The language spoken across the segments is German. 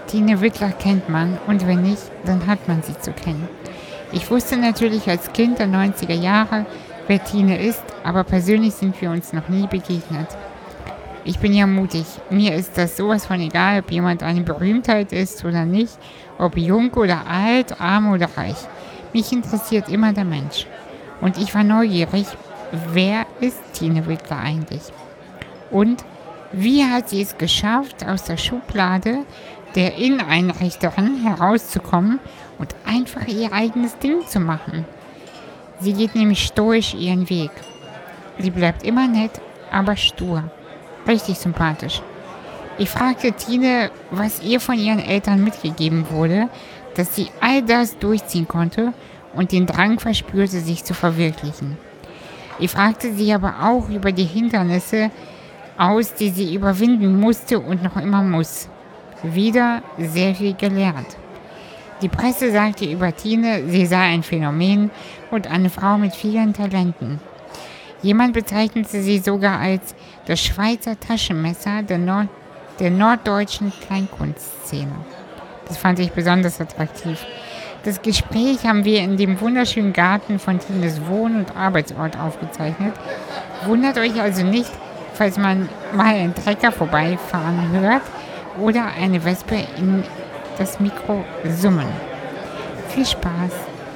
Tine Wittler kennt man und wenn nicht, dann hat man sie zu kennen. Ich wusste natürlich als Kind der 90er Jahre, wer Tine ist, aber persönlich sind wir uns noch nie begegnet. Ich bin ja mutig. Mir ist das sowas von egal, ob jemand eine Berühmtheit ist oder nicht, ob jung oder alt, arm oder reich. Mich interessiert immer der Mensch. Und ich war neugierig, wer ist Tine Wittler eigentlich? Und wie hat sie es geschafft, aus der Schublade der Inneneinrichterin herauszukommen und einfach ihr eigenes Ding zu machen? Sie geht nämlich stoisch ihren Weg. Sie bleibt immer nett, aber stur. Richtig sympathisch. Ich fragte Tine, was ihr von ihren Eltern mitgegeben wurde, dass sie all das durchziehen konnte und den Drang verspürte, sich zu verwirklichen. Ich fragte sie aber auch über die Hindernisse aus, die sie überwinden musste und noch immer muss. Wieder sehr viel gelernt. Die Presse sagte über Tine, sie sei ein Phänomen und eine Frau mit vielen Talenten. Jemand bezeichnete sie sogar als das Schweizer Taschenmesser der norddeutschen Kleinkunstszene. Das fand ich besonders attraktiv. Das Gespräch haben wir in dem wunderschönen Garten von Tines Wohn- und Arbeitsort aufgezeichnet. Wundert euch also nicht, falls man mal einen Trecker vorbeifahren hört oder eine Wespe in das Mikro summen. Viel Spaß!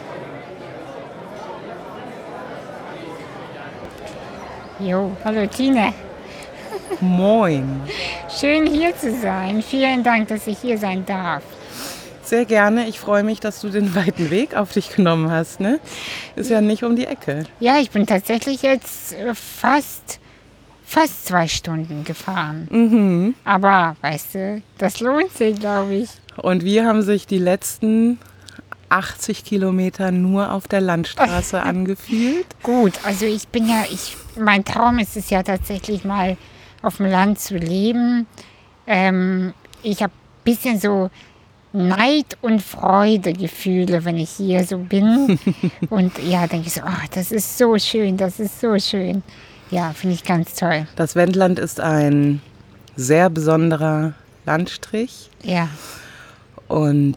Jo, hallo Tine. Moin. Schön hier zu sein. Vielen Dank, dass ich hier sein darf. Sehr gerne. Ich freue mich, dass du den weiten Weg auf dich genommen hast. Ne? Ist ja nicht um die Ecke. Ja, ich bin tatsächlich jetzt fast 2 Stunden gefahren. Mhm. Aber, weißt du, das lohnt sich, glaube ich. Und wir haben sich die letzten 80 Kilometer nur auf der Landstraße angefühlt. Gut, also mein Traum ist es ja tatsächlich mal auf dem Land zu leben. Ich habe ein bisschen so Neid- und Freudegefühle, wenn ich hier so bin. Und ja, denke ich so, oh, das ist so schön, das ist so schön. Ja, finde ich ganz toll. Das Wendland ist ein sehr besonderer Landstrich. Ja. Und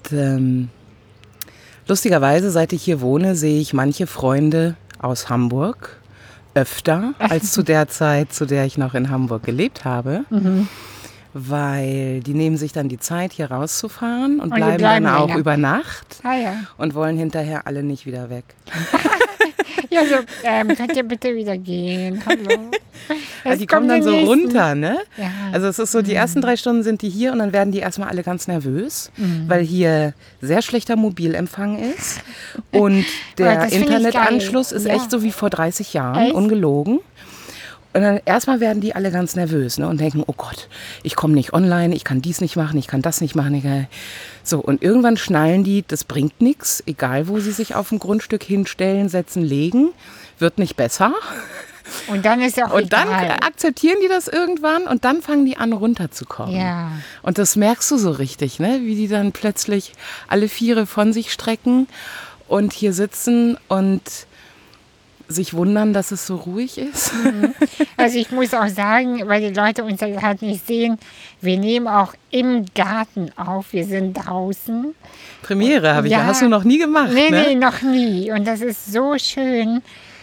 lustigerweise, seit ich hier wohne, sehe ich manche Freunde aus Hamburg öfter als zu der Zeit, zu der ich noch in Hamburg gelebt habe. Mhm. Weil die nehmen sich dann die Zeit, hier rauszufahren und bleiben dann auch länger über Nacht und wollen hinterher alle nicht wieder weg. Ja, so, könnt ihr bitte wieder gehen? Hallo. Also die kommen dann so runter, ne? Ja. Also es ist so, die ersten 3 Stunden sind die hier und dann werden die erstmal alle ganz nervös, weil hier sehr schlechter Mobilempfang ist und der Internetanschluss ist echt so wie vor 30 Jahren, ungelogen. Und dann erstmal werden die alle ganz nervös, ne, und denken, oh Gott, ich komme nicht online, ich kann dies nicht machen, ich kann das nicht machen. So, und irgendwann schnallen die, das bringt nichts, egal wo sie sich auf dem Grundstück hinstellen, setzen, legen, wird nicht besser. Und dann ist auch Und dann akzeptieren die das irgendwann und dann fangen die an runterzukommen. Ja. Und das merkst du so richtig, ne, wie die dann plötzlich alle Viere von sich strecken und hier sitzen und sich wundern, dass es so ruhig ist. Also ich muss auch sagen, weil die Leute uns ja gerade nicht sehen, wir nehmen auch im Garten auf, wir sind draußen. Premiere habe ich ja, hast du noch nie gemacht, Nee, ne? Nee, noch nie. Und das ist so schön.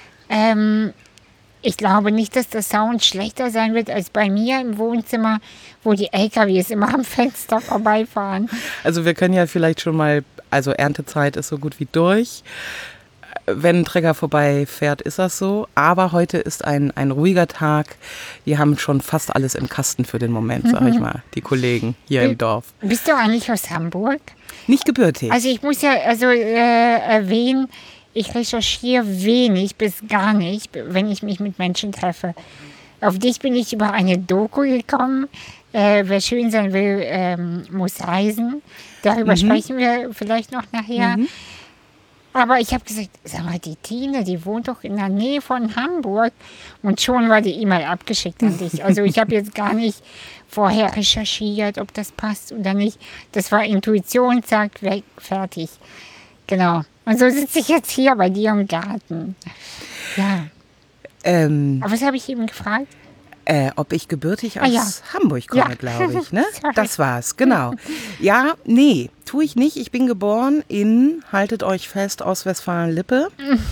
Ich glaube nicht, dass der Sound schlechter sein wird als bei mir im Wohnzimmer, wo die LKWs immer am Fenster vorbeifahren. Also wir können ja vielleicht schon mal, also Erntezeit ist so gut wie durch. Wenn ein Trecker vorbeifährt, ist das so. Aber heute ist ein ruhiger Tag. Die haben schon fast alles im Kasten für den Moment, sag ich mal, die Kollegen hier im Dorf. Bist du eigentlich aus Hamburg? Nicht gebürtig. Also ich muss ja erwähnen, ich recherchiere wenig bis gar nicht, wenn ich mich mit Menschen treffe. Auf dich bin ich über eine Doku gekommen. Wer schön sein will, muss reisen. Darüber sprechen wir vielleicht noch nachher. Aber ich habe gesagt, sag mal, die Tine, die wohnt doch in der Nähe von Hamburg. Und schon war die E-Mail abgeschickt an dich. Also ich habe jetzt gar nicht vorher recherchiert, ob das passt oder nicht. Das war Intuition, zack, weg, fertig. Genau. Und so sitze ich jetzt hier bei dir im Garten. Ja. Aber was habe ich eben gefragt? Ob ich gebürtig aus Hamburg komme, glaube ich. Ne? Das war's, genau. Ja, nee, tue ich nicht. Ich bin geboren in, haltet euch fest, Ostwestfalen-Lippe.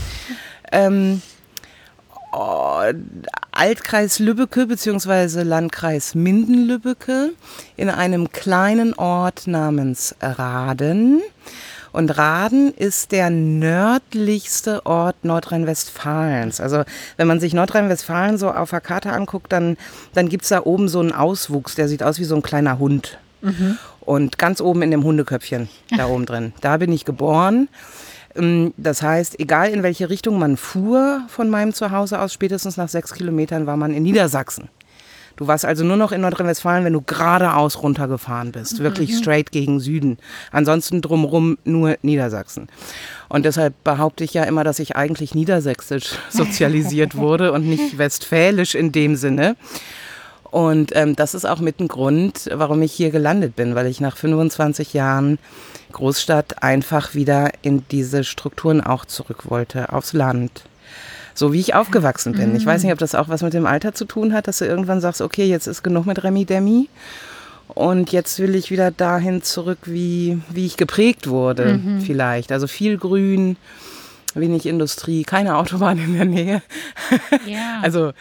Altkreis Lübbecke bzw. Landkreis Minden-Lübbecke in einem kleinen Ort namens Rahden. Und Rahden ist der nördlichste Ort Nordrhein-Westfalens. Also wenn man sich Nordrhein-Westfalen so auf der Karte anguckt, dann gibt es da oben so einen Auswuchs, der sieht aus wie so ein kleiner Hund. Und ganz oben in dem Hundeköpfchen, da oben drin, da bin ich geboren. Das heißt, egal in welche Richtung man fuhr von meinem Zuhause aus, spätestens nach 6 Kilometern war man in Niedersachsen. Du warst also nur noch in Nordrhein-Westfalen, wenn du geradeaus runtergefahren bist, wirklich straight gegen Süden. Ansonsten drumherum nur Niedersachsen. Und deshalb behaupte ich ja immer, dass ich eigentlich niedersächsisch sozialisiert wurde und nicht westfälisch in dem Sinne. Und das ist auch mit ein Grund, warum ich hier gelandet bin, weil ich nach 25 Jahren Großstadt einfach wieder in diese Strukturen auch zurück wollte, aufs Land. So wie ich aufgewachsen bin. Ich weiß nicht, ob das auch was mit dem Alter zu tun hat, dass du irgendwann sagst, okay, jetzt ist genug mit Remi-Demi und jetzt will ich wieder dahin zurück, wie ich geprägt wurde vielleicht. Also viel Grün, wenig Industrie, keine Autobahn in der Nähe. Ja. Also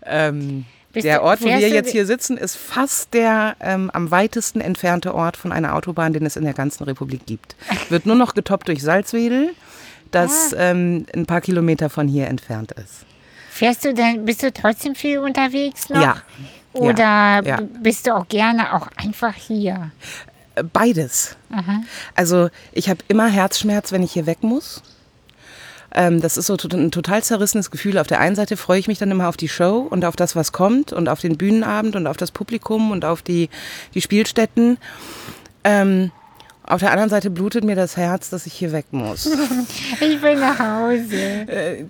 der Ort, wo wir jetzt hier sitzen, ist fast der am weitesten entfernte Ort von einer Autobahn, den es in der ganzen Republik gibt. Wird nur noch getoppt durch Salzwedel, das ein paar Kilometer von hier entfernt ist. Bist du trotzdem viel unterwegs noch? Ja. Oder bist du auch gerne auch einfach hier? Beides. Aha. Also ich habe immer Herzschmerz, wenn ich hier weg muss. Das ist so ein total zerrissenes Gefühl. Auf der einen Seite freue ich mich dann immer auf die Show und auf das, was kommt und auf den Bühnenabend und auf das Publikum und auf die Spielstätten. Auf der anderen Seite blutet mir das Herz, dass ich hier weg muss. Ich will nach Hause.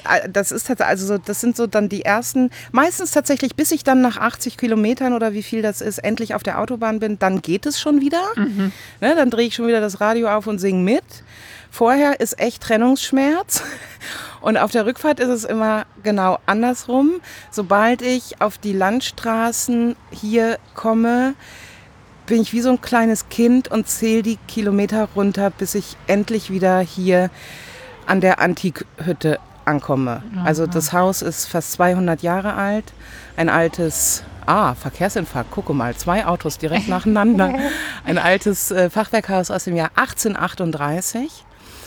Das sind so dann die ersten, meistens tatsächlich, bis ich dann nach 80 Kilometern oder wie viel das ist, endlich auf der Autobahn bin, dann geht es schon wieder. Ne, dann drehe ich schon wieder das Radio auf und singe mit. Vorher ist echt Trennungsschmerz und auf der Rückfahrt ist es immer genau andersrum. Sobald ich auf die Landstraßen hier komme, bin ich wie so ein kleines Kind und zähle die Kilometer runter, bis ich endlich wieder hier an der Antikhütte ankomme. Aha. Also das Haus ist fast 200 Jahre alt, ein altes... Verkehrsinfarkt, gucke mal, 2 Autos direkt nacheinander. Ein altes Fachwerkhaus aus dem Jahr 1838.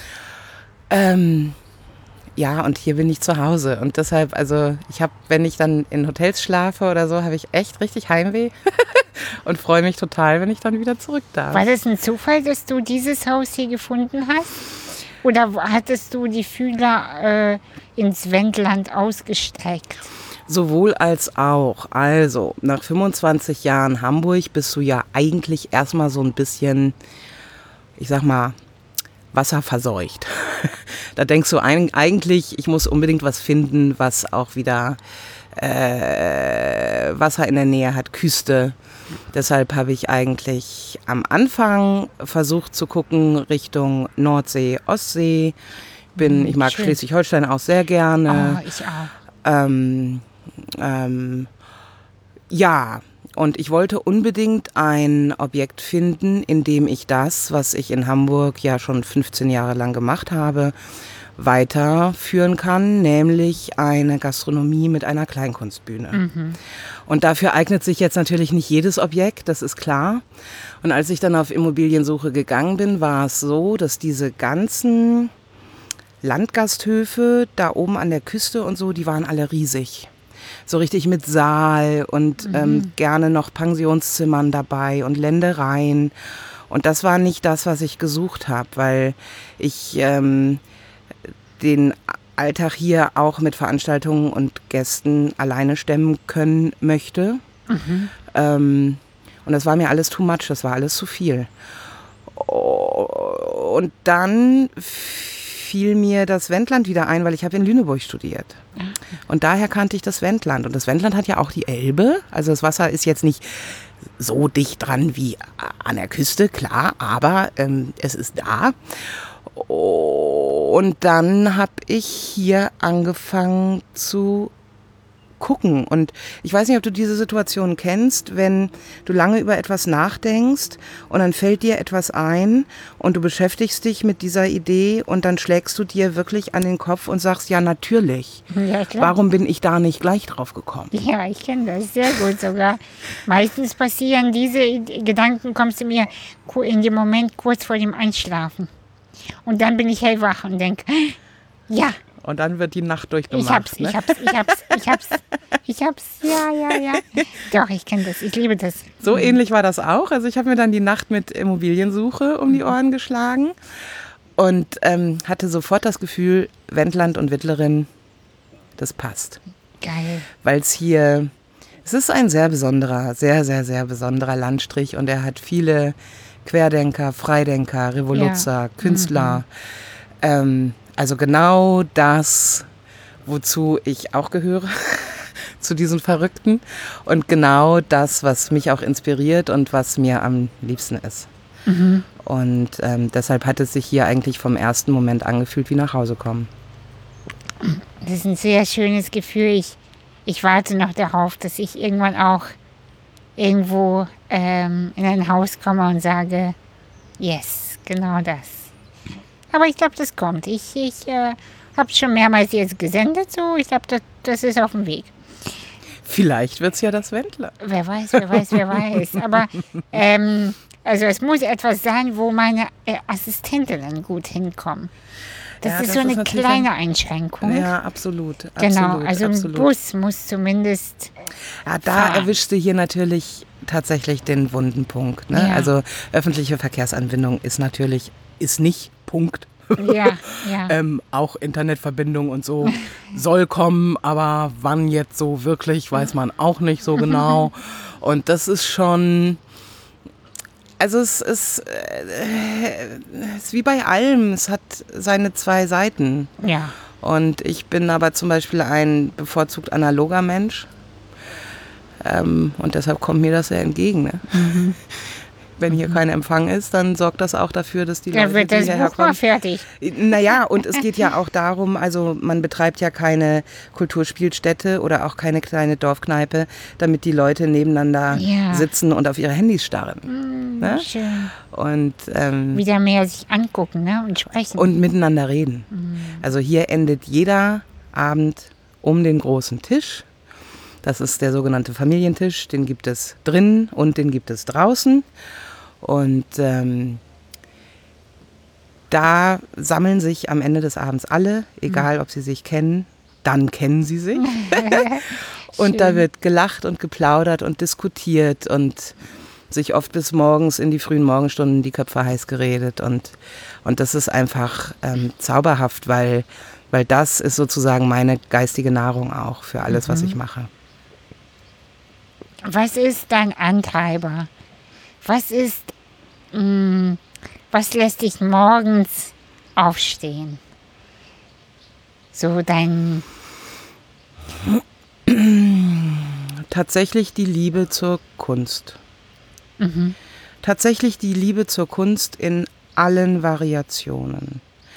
Und hier bin ich zu Hause. Und deshalb, also wenn ich dann in Hotels schlafe oder so, habe ich echt richtig Heimweh und freue mich total, wenn ich dann wieder zurück darf. War das ein Zufall, dass du dieses Haus hier gefunden hast? Oder hattest du die Fühler ins Wendland ausgestreckt? Sowohl als auch. Also, nach 25 Jahren Hamburg bist du ja eigentlich erstmal so ein bisschen, ich sag mal, wasserverseucht. Da denkst du eigentlich, ich muss unbedingt was finden, was auch wieder Wasser in der Nähe hat, Küste. Deshalb habe ich eigentlich am Anfang versucht zu gucken Richtung Nordsee, Ostsee. Ich mag schön. Schleswig-Holstein auch sehr gerne. Oh, ich auch. Und ich wollte unbedingt ein Objekt finden, in dem ich das, was ich in Hamburg ja schon 15 Jahre lang gemacht habe, weiterführen kann, nämlich eine Gastronomie mit einer Kleinkunstbühne. Und dafür eignet sich jetzt natürlich nicht jedes Objekt, das ist klar. Und als ich dann auf Immobiliensuche gegangen bin, war es so, dass diese ganzen Landgasthöfe da oben an der Küste und so, die waren alle riesig. So richtig mit Saal und gerne noch Pensionszimmern dabei und Ländereien. Und das war nicht das, was ich gesucht habe, weil ich den Alltag hier auch mit Veranstaltungen und Gästen alleine stemmen können möchte. Und das war mir alles too much, das war alles zu viel. Und dann fiel mir das Wendland wieder ein, weil ich habe in Lüneburg studiert. Und daher kannte ich das Wendland. Und das Wendland hat ja auch die Elbe. Also das Wasser ist jetzt nicht so dicht dran wie an der Küste, klar, aber es ist da. Und dann habe ich hier angefangen zu gucken. Und ich weiß nicht, ob du diese Situation kennst, wenn du lange über etwas nachdenkst und dann fällt dir etwas ein und du beschäftigst dich mit dieser Idee und dann schlägst du dir wirklich an den Kopf und sagst, ja natürlich, Ja, klar. warum bin ich da nicht gleich drauf gekommen? Ja, ich kenne das sehr gut sogar. Meistens passieren diese Gedanken, kommst du mir in dem Moment kurz vor dem Einschlafen. Und dann bin ich hellwach und denke, ja. Und dann wird die Nacht durchgemacht. Ich hab's. Ja. Doch, ich kenne das. Ich liebe das. So ähnlich war das auch. Also ich habe mir dann die Nacht mit Immobiliensuche um die Ohren geschlagen und hatte sofort das Gefühl, Wendland und Wittlerin, das passt. Geil. Weil es ist ein sehr besonderer, sehr, sehr, sehr besonderer Landstrich und er hat viele Querdenker, Freidenker, Revoluzer, Künstler. Also genau das, wozu ich auch gehöre, zu diesen Verrückten. Und genau das, was mich auch inspiriert und was mir am liebsten ist. Mhm. Und deshalb hat es sich hier eigentlich vom ersten Moment angefühlt wie nach Hause kommen. Das ist ein sehr schönes Gefühl. Ich warte noch darauf, dass ich irgendwann auch irgendwo in ein Haus komme und sage, yes, genau das. Aber ich glaube, das kommt. Ich habe es schon mehrmals jetzt gesendet, so. Ich glaube, das ist auf dem Weg. Vielleicht wird es ja das Wendler. Wer weiß. Aber also es muss etwas sein, wo meine Assistentinnen gut hinkommen. Das ist so eine kleine Einschränkung. Ja, absolut. Genau, also ein Bus muss zumindest ja, da erwischst du hier natürlich tatsächlich den wunden Punkt. Ne? Ja. Also öffentliche Verkehrsanbindung ist nicht Punkt. Ja. Auch Internetverbindung und so soll kommen, aber wann jetzt so wirklich, weiß man auch nicht so genau. Und das ist schon... Also es ist wie bei allem, es hat seine zwei Seiten. Ja. Und ich bin aber zum Beispiel ein bevorzugt analoger Mensch. Und deshalb kommt mir das ja entgegen. Ne? Mhm. Wenn hier kein Empfang ist, dann sorgt das auch dafür, dass die Leute, wird das Buch mal fertig. Naja, und es geht ja auch darum, also man betreibt ja keine Kulturspielstätte oder auch keine kleine Dorfkneipe, damit die Leute nebeneinander sitzen und auf ihre Handys starren. Ne? Schön. Und wieder mehr sich angucken, ne? Und sprechen. Und miteinander reden. Also hier endet jeder Abend um den großen Tisch. Das ist der sogenannte Familientisch, den gibt es drinnen und den gibt es draußen. Und da sammeln sich am Ende des Abends alle, egal ob sie sich kennen, dann kennen sie sich. Und da wird gelacht und geplaudert und diskutiert und sich oft bis morgens in die frühen Morgenstunden die Köpfe heiß geredet. Und das ist einfach zauberhaft, weil das ist sozusagen meine geistige Nahrung auch für alles, was ich mache. Was ist dein Antreiber? Was lässt dich morgens aufstehen? So dein... Tatsächlich die Liebe zur Kunst. Mhm. Tatsächlich die Liebe zur Kunst in allen Variationen.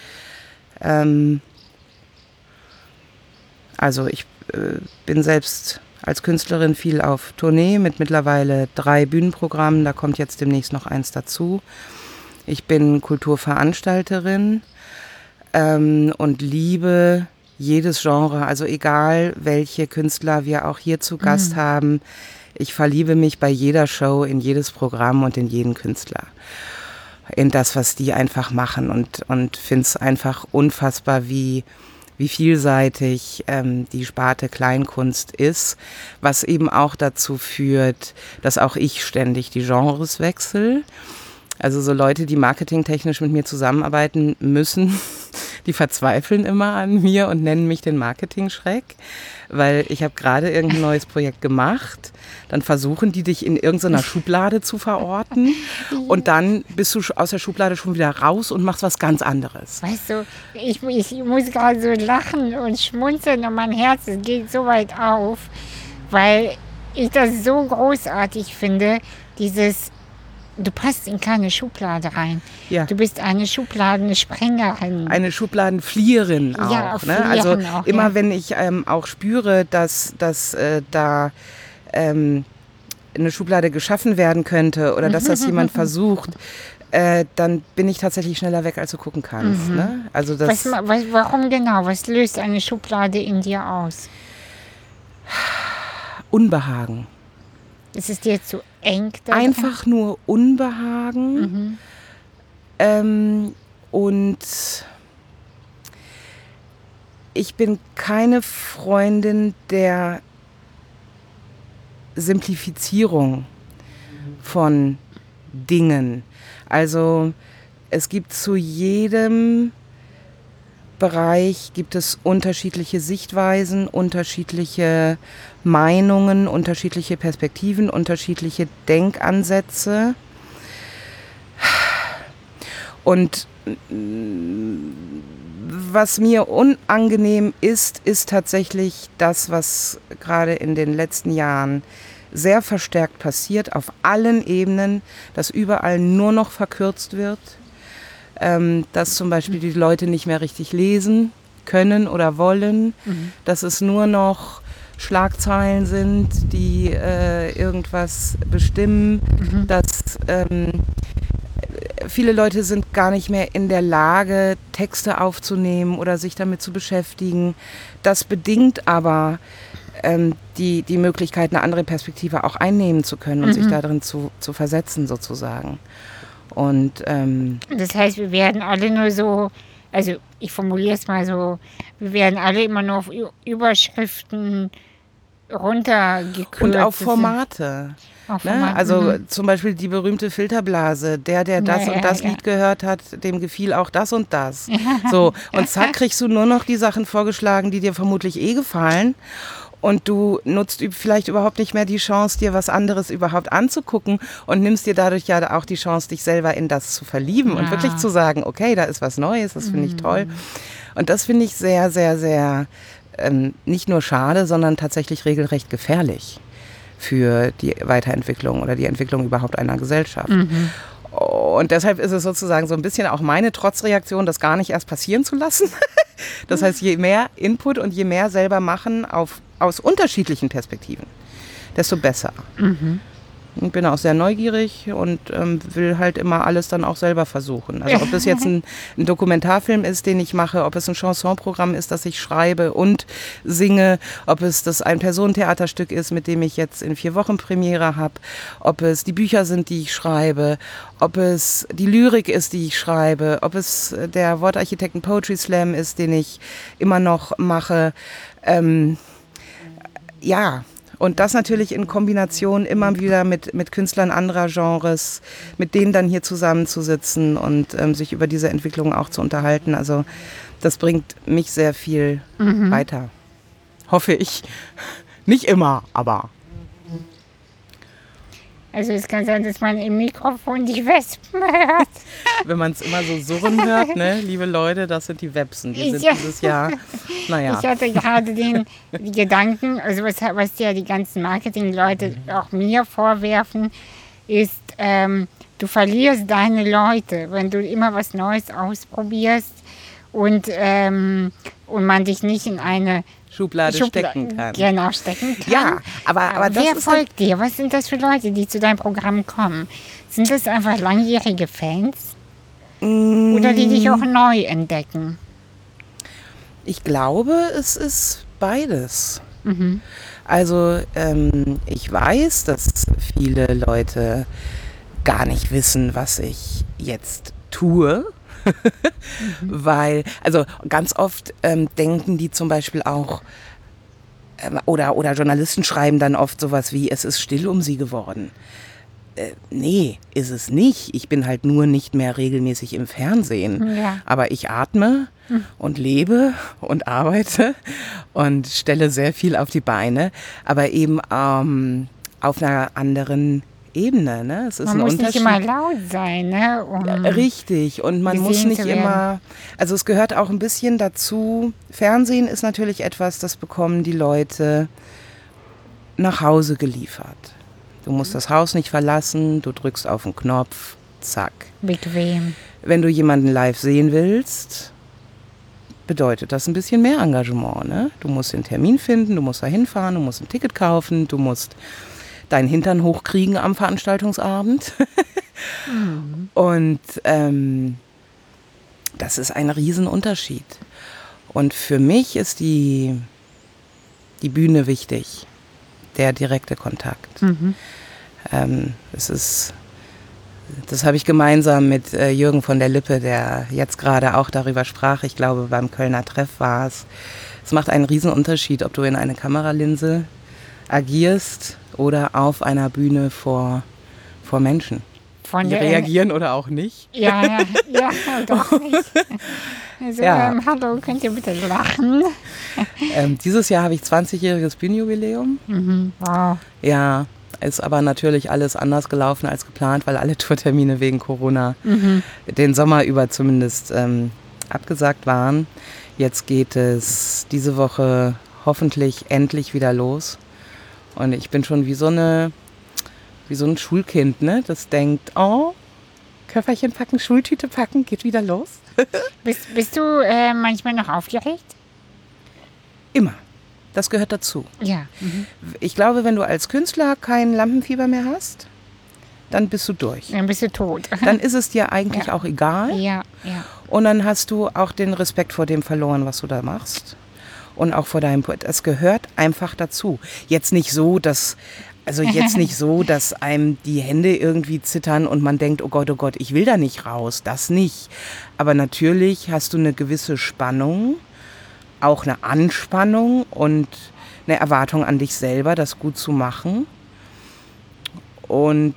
Also ich bin selbst als Künstlerin viel auf Tournee mit mittlerweile 3 Bühnenprogrammen. Da kommt jetzt demnächst noch eins dazu. Ich bin Kulturveranstalterin und liebe jedes Genre. Also egal, welche Künstler wir auch hier zu Gast haben. Ich verliebe mich bei jeder Show, in jedes Programm und in jeden Künstler. In das, was die einfach machen und finde es einfach unfassbar, wie vielseitig die Sparte Kleinkunst ist, was eben auch dazu führt, dass auch ich ständig die Genres wechsle. Also so Leute, die marketingtechnisch mit mir zusammenarbeiten müssen, die verzweifeln immer an mir und nennen mich den Marketing-Schreck, weil ich habe gerade irgendein neues Projekt gemacht, dann versuchen die dich in irgendeiner Schublade zu verorten und dann bist du aus der Schublade schon wieder raus und machst was ganz anderes. Weißt du, ich muss gerade so lachen und schmunzeln und mein Herz geht so weit auf, weil ich das so großartig finde, dieses du passt in keine Schublade rein. Ja. Du bist eine Schubladensprengerin. Eine Schubladenflieherin auch. Ja, ne? Also auch, immer wenn ich auch spüre, dass da eine Schublade geschaffen werden könnte oder dass das jemand versucht, dann bin ich tatsächlich schneller weg, als du gucken kannst. Ne? Also warum genau? Was löst eine Schublade in dir aus? Unbehagen. Ist es dir zu eng? Einfach nur Unbehagen. Und ich bin keine Freundin der Simplifizierung von Dingen. Also es gibt zu jedem Bereich gibt es unterschiedliche Sichtweisen, unterschiedliche Meinungen, unterschiedliche Perspektiven, unterschiedliche Denkansätze. Und was mir unangenehm ist tatsächlich das, was gerade in den letzten Jahren sehr verstärkt passiert, auf allen Ebenen, dass überall nur noch verkürzt wird, dass zum Beispiel die Leute nicht mehr richtig lesen können oder wollen, dass es nur noch Schlagzeilen sind, die irgendwas bestimmen, dass viele Leute sind gar nicht mehr in der Lage, Texte aufzunehmen oder sich damit zu beschäftigen. Das bedingt aber die Möglichkeit, eine andere Perspektive auch einnehmen zu können und sich darin zu versetzen sozusagen. Und das heißt, wir werden alle nur so, also ich formuliere es mal so, wir werden alle immer nur auf Überschriften runtergekürzt. Und auf Formate. Ne? Also zum Beispiel die berühmte Filterblase, der das und das Lied gehört hat, dem gefiel auch das und das. So, und zack, kriegst du nur noch die Sachen vorgeschlagen, die dir vermutlich gefallen. Und du nutzt vielleicht überhaupt nicht mehr die Chance, dir was anderes überhaupt anzugucken und nimmst dir dadurch ja auch die Chance, dich selber in das zu verlieben und wirklich zu sagen, okay, da ist was Neues, das finde ich toll. Und das finde ich sehr, sehr, sehr nicht nur schade, sondern tatsächlich regelrecht gefährlich für die Weiterentwicklung oder die Entwicklung überhaupt einer Gesellschaft. Und deshalb ist es sozusagen so ein bisschen auch meine Trotzreaktion, das gar nicht erst passieren zu lassen. Das heißt, je mehr Input und je mehr selber machen aus unterschiedlichen Perspektiven, desto besser. Ich bin auch sehr neugierig und will halt immer alles dann auch selber versuchen. Also ob das jetzt ein Dokumentarfilm ist, den ich mache, ob es ein Chansonprogramm ist, das ich schreibe und singe, ob es das Ein-Personen-Theaterstück ist, mit dem ich jetzt in 4 Wochen Premiere habe, ob es die Bücher sind, die ich schreibe, ob es die Lyrik ist, die ich schreibe, ob es der Wortarchitekten Poetry Slam ist, den ich immer noch mache. Und das natürlich in Kombination immer wieder mit Künstlern anderer Genres, mit denen dann hier zusammenzusitzen und sich über diese Entwicklung auch zu unterhalten. Also das bringt mich sehr viel weiter. Hoffe ich. Nicht immer, aber. Also es kann sein, dass man im Mikrofon die Wespen hört. Wenn man es immer so surren hört, ne, liebe Leute, das sind die Websen. Die sind dieses Jahr, naja. Ich hatte gerade den Gedanken, also was ja die ganzen Marketingleute auch mir vorwerfen, ist, du verlierst deine Leute, wenn du immer was Neues ausprobierst und man dich nicht in eine Schublade stecken kann. Genau, stecken kann. Ja, aber das wer folgt dir? Was sind das für Leute, die zu deinem Programm kommen? Sind das einfach langjährige Fans? Oder die dich auch neu entdecken? Ich glaube, es ist beides. Also ich weiß, dass viele Leute gar nicht wissen, was ich jetzt tue. Weil, also ganz oft denken die zum Beispiel auch, oder Journalisten schreiben dann oft sowas wie, es ist still um sie geworden. Nee, ist es nicht. Ich bin halt nur nicht mehr regelmäßig im Fernsehen. Ja. Aber ich atme und lebe und arbeite und stelle sehr viel auf die Beine, aber eben auf einer anderen Ebene, ne? Es ist man muss nicht immer laut sein, ne? Richtig, und man muss nicht immer, also es gehört auch ein bisschen dazu, Fernsehen ist natürlich etwas, das bekommen die Leute nach Hause geliefert. Du musst das Haus nicht verlassen, du drückst auf den Knopf, zack. Bequem. Wenn du jemanden live sehen willst, bedeutet das ein bisschen mehr Engagement. Ne? Du musst den Termin finden, du musst da hinfahren, du musst ein Ticket kaufen, du musst deinen Hintern hochkriegen am Veranstaltungsabend. Und das ist ein Riesenunterschied. Und für mich ist die Bühne wichtig, der direkte Kontakt. Das habe ich gemeinsam mit Jürgen von der Lippe, der jetzt gerade auch darüber sprach. Ich glaube, beim Kölner Treff war es. Es macht einen Riesen Unterschied, ob du in eine Kameralinse agierst oder auf einer Bühne vor Menschen. Die reagieren oder auch nicht. Ja, doch nicht. Also, hallo, könnt ihr bitte lachen? Dieses Jahr habe ich 20-jähriges Bühnenjubiläum. Wow. Ja, ist aber natürlich alles anders gelaufen als geplant, weil alle Tourtermine wegen Corona den Sommer über zumindest abgesagt waren. Jetzt geht es diese Woche hoffentlich endlich wieder los. Und ich bin schon wie so ein Schulkind, ne? Das denkt, oh, Köfferchen packen, Schultüte packen, geht wieder los. Bist du manchmal noch aufgeregt? Immer. Das gehört dazu. Ja. Ich glaube, wenn du als Künstler kein Lampenfieber mehr hast, dann bist du durch. Dann bist du tot. Dann ist es dir eigentlich auch egal. Ja. Und dann hast du auch den Respekt vor dem verloren, was du da machst. Und auch vor deinem Poet. Es gehört einfach dazu. Jetzt nicht so, dass einem die Hände irgendwie zittern und man denkt, oh Gott, ich will da nicht raus. Das nicht. Aber natürlich hast du eine gewisse Spannung, auch eine Anspannung und eine Erwartung an dich selber, das gut zu machen. Und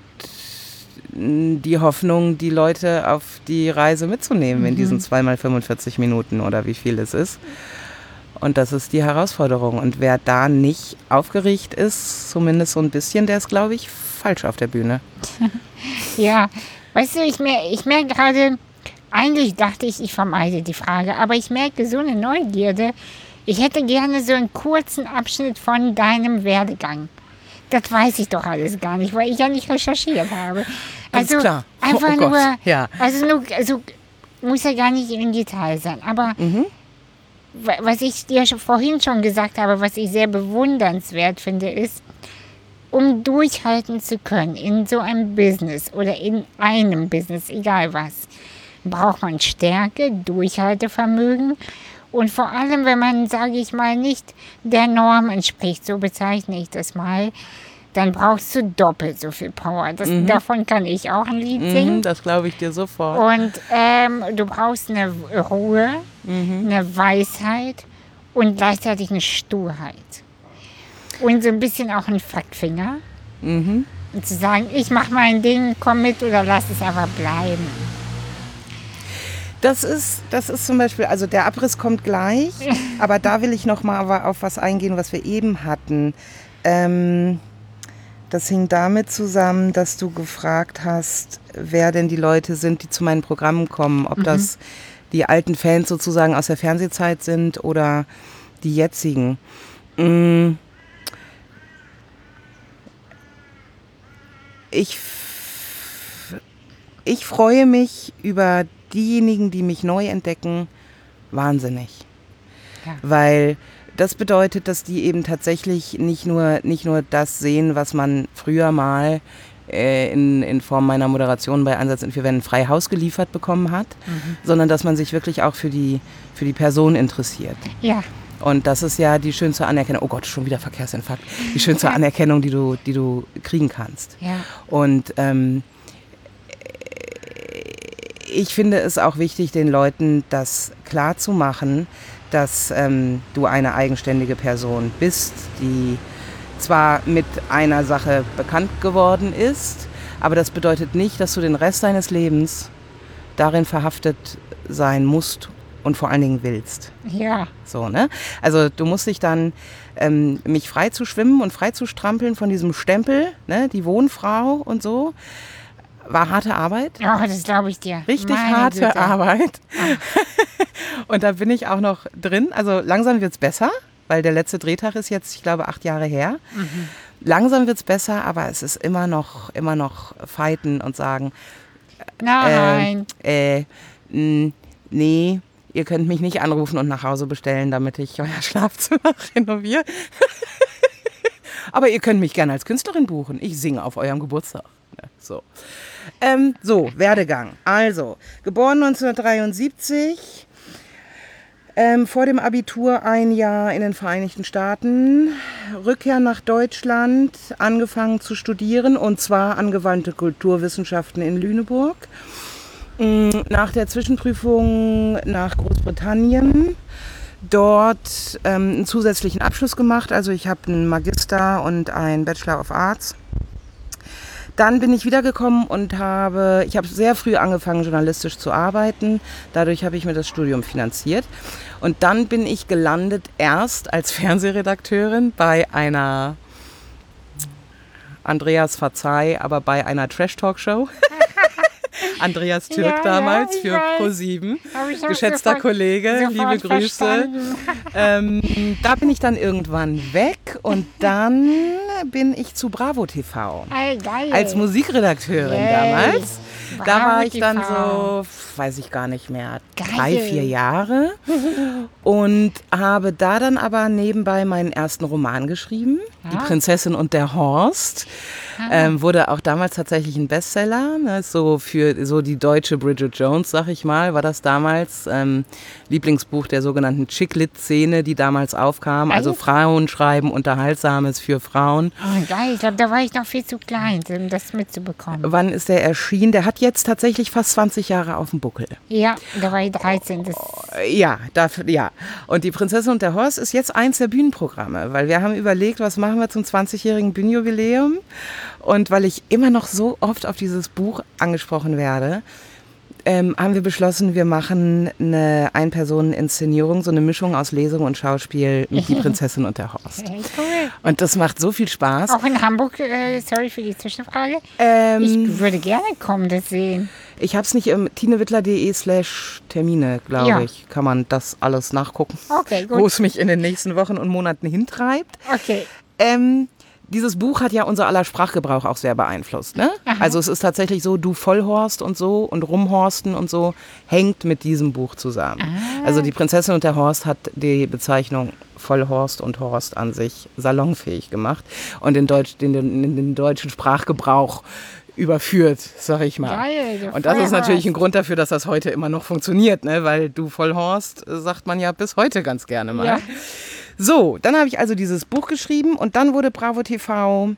die Hoffnung, die Leute auf die Reise mitzunehmen in diesen 2x45 Minuten oder wie viel es ist. Und das ist die Herausforderung. Und wer da nicht aufgeregt ist, zumindest so ein bisschen, der ist, glaube ich, falsch auf der Bühne. Ja, weißt du, ich merke gerade, eigentlich dachte ich vermeide die Frage, aber ich merke so eine Neugierde. Ich hätte gerne so einen kurzen Abschnitt von deinem Werdegang. Das weiß ich doch alles gar nicht, weil ich ja nicht recherchiert habe. Also klar. Einfach Gott. nur, Ja. also muss ja gar nicht im Detail sein, aber was ich dir vorhin schon gesagt habe, was ich sehr bewundernswert finde, ist, um durchhalten zu können in so einem Business oder in einem Business, egal was, braucht man Stärke, Durchhaltevermögen und vor allem, wenn man, sage ich mal, nicht der Norm entspricht, so bezeichne ich das mal, dann brauchst du doppelt so viel Power. Davon kann ich auch ein Lied singen. Das glaube ich dir sofort. Und du brauchst eine Ruhe, eine Weisheit und gleichzeitig eine Sturheit. Und so ein bisschen auch ein Fackfinger. Und zu sagen, ich mache mein Ding, komm mit oder lass es einfach bleiben. Das ist zum Beispiel, also der Abriss kommt gleich, aber da will ich noch mal auf was eingehen, was wir eben hatten. Das hing damit zusammen, dass du gefragt hast, wer denn die Leute sind, die zu meinen Programmen kommen. Ob das die alten Fans sozusagen aus der Fernsehzeit sind oder die jetzigen. Ich freue mich über diejenigen, die mich neu entdecken, wahnsinnig. Ja. Weil das bedeutet, dass die eben tatsächlich nicht nur das sehen, was man früher mal in Form meiner Moderation bei Ansatz in 4 Wänden frei Haus geliefert bekommen hat, sondern dass man sich wirklich auch für die Person interessiert. Ja. Und das ist ja die schönste Anerkennung. Oh Gott, schon wieder Verkehrsinfarkt. Die schönste Anerkennung, die du kriegen kannst. Ja. Und ich finde es auch wichtig, den Leuten das klar zu machen, dass du eine eigenständige Person bist, die zwar mit einer Sache bekannt geworden ist, aber das bedeutet nicht, dass du den Rest deines Lebens darin verhaftet sein musst und vor allen Dingen willst. Ja. So, ne? Also du musst dich dann, mich frei zu schwimmen und frei zu strampeln von diesem Stempel, ne? Die Wohnfrau und so. War harte Arbeit. Oh, das glaube ich dir. Richtig harte Arbeit. Und da bin ich auch noch drin. Also langsam wird es besser, weil der letzte Drehtag ist jetzt, ich glaube, 8 Jahre her. Langsam wird es besser, aber es ist immer noch fighten und sagen, nein. Nee, ihr könnt mich nicht anrufen und nach Hause bestellen, damit ich euer Schlafzimmer renoviere. Aber ihr könnt mich gerne als Künstlerin buchen. Ich singe auf eurem Geburtstag. So, Werdegang. Also, geboren 1973, vor dem Abitur ein Jahr in den Vereinigten Staaten, Rückkehr nach Deutschland, angefangen zu studieren, und zwar angewandte Kulturwissenschaften in Lüneburg. Nach der Zwischenprüfung nach Großbritannien, dort einen zusätzlichen Abschluss gemacht. Also ich habe einen Magister und einen Bachelor of Arts. Dann bin ich wiedergekommen und ich habe sehr früh angefangen, journalistisch zu arbeiten. Dadurch habe ich mir das Studium finanziert. Und dann bin ich gelandet erst als Fernsehredakteurin bei einer, Andreas verzeih, aber bei einer Trash-Talk-Show. Andreas Türk damals für Pro7, geschätzter Kollege, liebe Grüße. Da bin ich dann irgendwann weg und dann bin ich zu Bravo TV als Musikredakteurin damals. Da war ich dann so, weiß ich gar nicht mehr, 3-4 Jahre und habe da dann aber nebenbei meinen ersten Roman geschrieben, Die Prinzessin und der Horst. Wurde auch damals tatsächlich ein Bestseller, ne? So für so die deutsche Bridget Jones, sag ich mal, war das damals. Lieblingsbuch der sogenannten Chick-Lit-Szene, die damals aufkam. Also Frauen schreiben Unterhaltsames für Frauen. Oh, geil, ich glaube, da war ich noch viel zu klein, um das mitzubekommen. Wann ist der erschienen? Der hat jetzt tatsächlich fast 20 Jahre auf dem Buckel. Ja, da war ich 13. Ja. Und Die Prinzessin und der Horst ist jetzt eins der Bühnenprogramme, weil wir haben überlegt, was machen wir zum 20-jährigen Bühnenjubiläum? Und weil ich immer noch so oft auf dieses Buch angesprochen werde, haben wir beschlossen, wir machen eine Ein-Personen-Inszenierung, so eine Mischung aus Lesung und Schauspiel mit Die Prinzessin und der Horst. Cool. Und das macht so viel Spaß. Auch in Hamburg, sorry für die Zwischenfrage, ich würde gerne kommen, das sehen. Ich habe es nicht im tinewittler.de/Termine, glaube ich, kann man das alles nachgucken, okay, gut. Wo es mich in den nächsten Wochen und Monaten hintreibt. Okay. Dieses Buch hat ja unser aller Sprachgebrauch auch sehr beeinflusst. Ne? Also es ist tatsächlich so, du Vollhorst und so und Rumhorsten und so hängt mit diesem Buch zusammen. Also Die Prinzessin und der Horst hat die Bezeichnung Vollhorst und Horst an sich salonfähig gemacht und den deutschen Sprachgebrauch überführt, sag ich mal. Geil, und das ist natürlich ein Grund dafür, dass das heute immer noch funktioniert, ne? Weil du Vollhorst sagt man ja bis heute ganz gerne mal. Ja. So, dann habe ich also dieses Buch geschrieben und dann wurde Bravo TV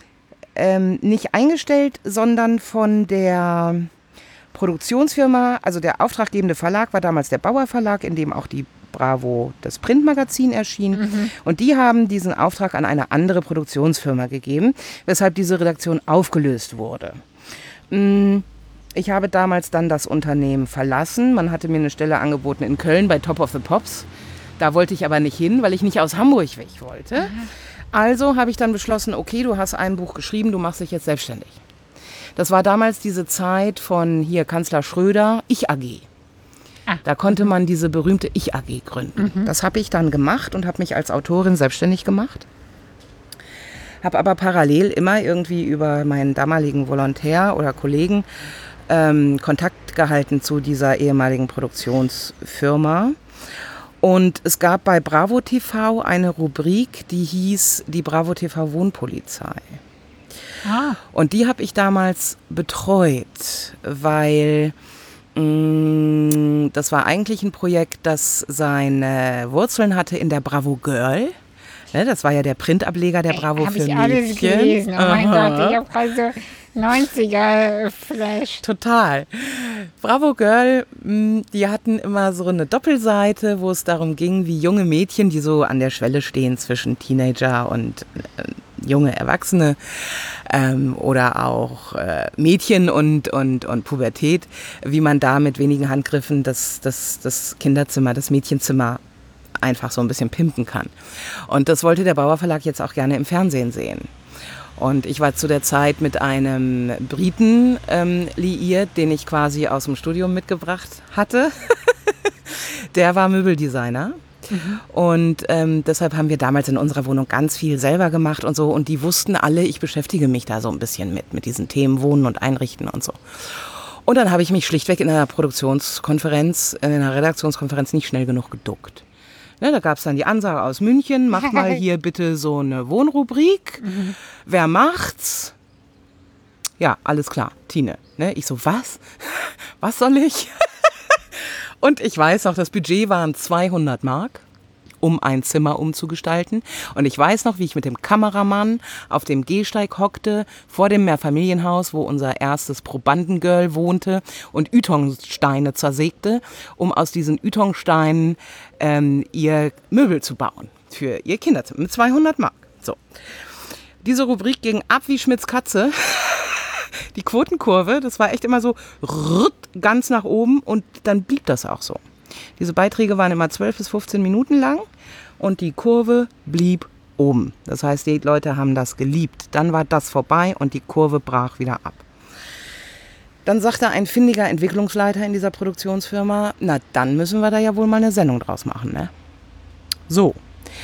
nicht eingestellt, sondern von der Produktionsfirma, also der auftraggebende Verlag war damals der Bauer Verlag, in dem auch die Bravo, das Printmagazin, erschien. Und die haben diesen Auftrag an eine andere Produktionsfirma gegeben, weshalb diese Redaktion aufgelöst wurde. Ich habe damals dann das Unternehmen verlassen. Man hatte mir eine Stelle angeboten in Köln bei Top of the Pops. Da wollte ich aber nicht hin, weil ich nicht aus Hamburg weg wollte. Also habe ich dann beschlossen, okay, du hast ein Buch geschrieben, du machst dich jetzt selbstständig. Das war damals diese Zeit von hier Kanzler Schröder, Ich AG. Da konnte man diese berühmte Ich AG gründen. Das habe ich dann gemacht und habe mich als Autorin selbstständig gemacht. Habe aber parallel immer irgendwie über meinen damaligen Volontär oder Kollegen Kontakt gehalten zu dieser ehemaligen Produktionsfirma. Und es gab bei Bravo TV eine Rubrik, die hieß die Bravo TV Wohnpolizei. Und die habe ich damals betreut, weil das war eigentlich ein Projekt, das seine Wurzeln hatte in der Bravo Girl. Ne, das war ja der Printableger der Bravo für Mädchen. Habe ich alles gelesen. Oh mein Gott, ich habe also 90er-Flash. Total. Bravo Girl, die hatten immer so eine Doppelseite, wo es darum ging, wie junge Mädchen, die so an der Schwelle stehen zwischen Teenager und junge Erwachsene oder auch Mädchen und Pubertät, wie man da mit wenigen Handgriffen das Kinderzimmer, das Mädchenzimmer einfach so ein bisschen pimpen kann. Und das wollte der Bauer Verlag jetzt auch gerne im Fernsehen sehen. Und ich war zu der Zeit mit einem Briten liiert, den ich quasi aus dem Studium mitgebracht hatte. Der war Möbeldesigner Und deshalb haben wir damals in unserer Wohnung ganz viel selber gemacht und so. Und die wussten alle, ich beschäftige mich da so ein bisschen mit diesen Themen Wohnen und Einrichten und so. Und dann habe ich mich schlichtweg in einer Redaktionskonferenz nicht schnell genug geduckt. Ne, da gab es dann die Ansage aus München, macht mal hier bitte so eine Wohnrubrik. Wer macht's? Ja, alles klar, Tine. Ne, ich so, was? Was soll ich? Und ich weiß noch, das Budget waren 200 Mark, um ein Zimmer umzugestalten. Und ich weiß noch, wie ich mit dem Kameramann auf dem Gehsteig hockte, vor dem Mehrfamilienhaus, wo unser erstes Probandengirl wohnte und Ytongsteine zersägte, um aus diesen Ytongsteinen ihr Möbel zu bauen für ihr Kinderzimmer mit 200 Mark. So. Diese Rubrik ging ab wie Schmitz Katze. Die Quotenkurve, das war echt immer so ganz nach oben und dann blieb das auch so. Diese Beiträge waren immer 12 bis 15 Minuten lang und die Kurve blieb oben. Das heißt, die Leute haben das geliebt. Dann war das vorbei und die Kurve brach wieder ab. Dann sagte ein findiger Entwicklungsleiter in dieser Produktionsfirma, na dann müssen wir da ja wohl mal eine Sendung draus machen, ne? So.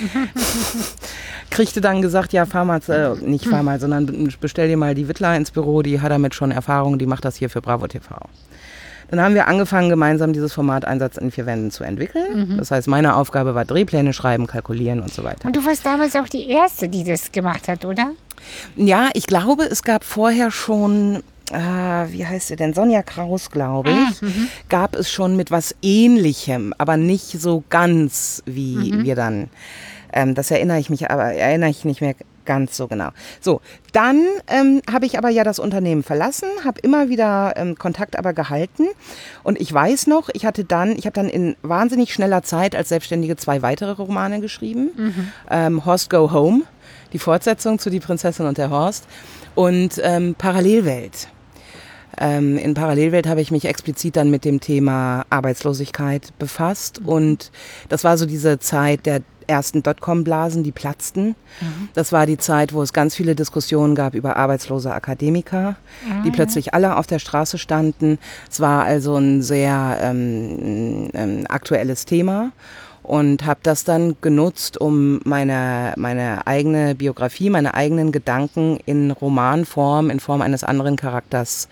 Kriegte dann gesagt, ja, sondern bestell dir mal die Wittler ins Büro, die hat damit schon Erfahrung, die macht das hier für Bravo TV. Dann haben wir angefangen, gemeinsam dieses Format Einsatz in 4 Wänden zu entwickeln. Das heißt, meine Aufgabe war Drehpläne schreiben, kalkulieren und so weiter. Und du warst damals auch die Erste, die das gemacht hat, oder? Ja, ich glaube, es gab vorher schon, wie heißt sie denn, Sonja Kraus, glaube ich, gab es schon mit was Ähnlichem, aber nicht so ganz wie wir dann. Das erinnere ich nicht mehr ganz so genau. So, dann habe ich aber ja das Unternehmen verlassen, habe immer wieder Kontakt aber gehalten und ich weiß noch, ich habe dann in wahnsinnig schneller Zeit als Selbstständige 2 weitere Romane geschrieben. Horst Go Home, die Fortsetzung zu Die Prinzessin und der Horst und Parallelwelt. In Parallelwelt habe ich mich explizit dann mit dem Thema Arbeitslosigkeit befasst und das war so diese Zeit der ersten Dotcom-Blasen, die platzten. Das war die Zeit, wo es ganz viele Diskussionen gab über arbeitslose Akademiker, die plötzlich alle auf der Straße standen. Es war also ein sehr aktuelles Thema und habe das dann genutzt, um meine eigene Biografie, meine eigenen Gedanken in Romanform, in Form eines anderen Charakters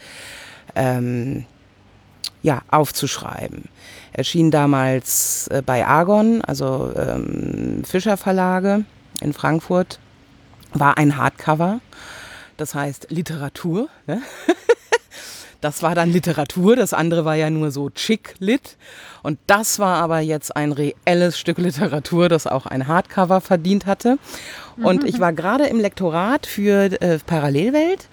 aufzuschreiben. Erschien damals bei Argon, also Fischer Verlage in Frankfurt, war ein Hardcover, das heißt Literatur. Ne? Das war dann Literatur, das andere war ja nur so Chick-Lit. Und das war aber jetzt ein reelles Stück Literatur, das auch ein Hardcover verdient hatte. Und ich war gerade im Lektorat für Parallelwelt,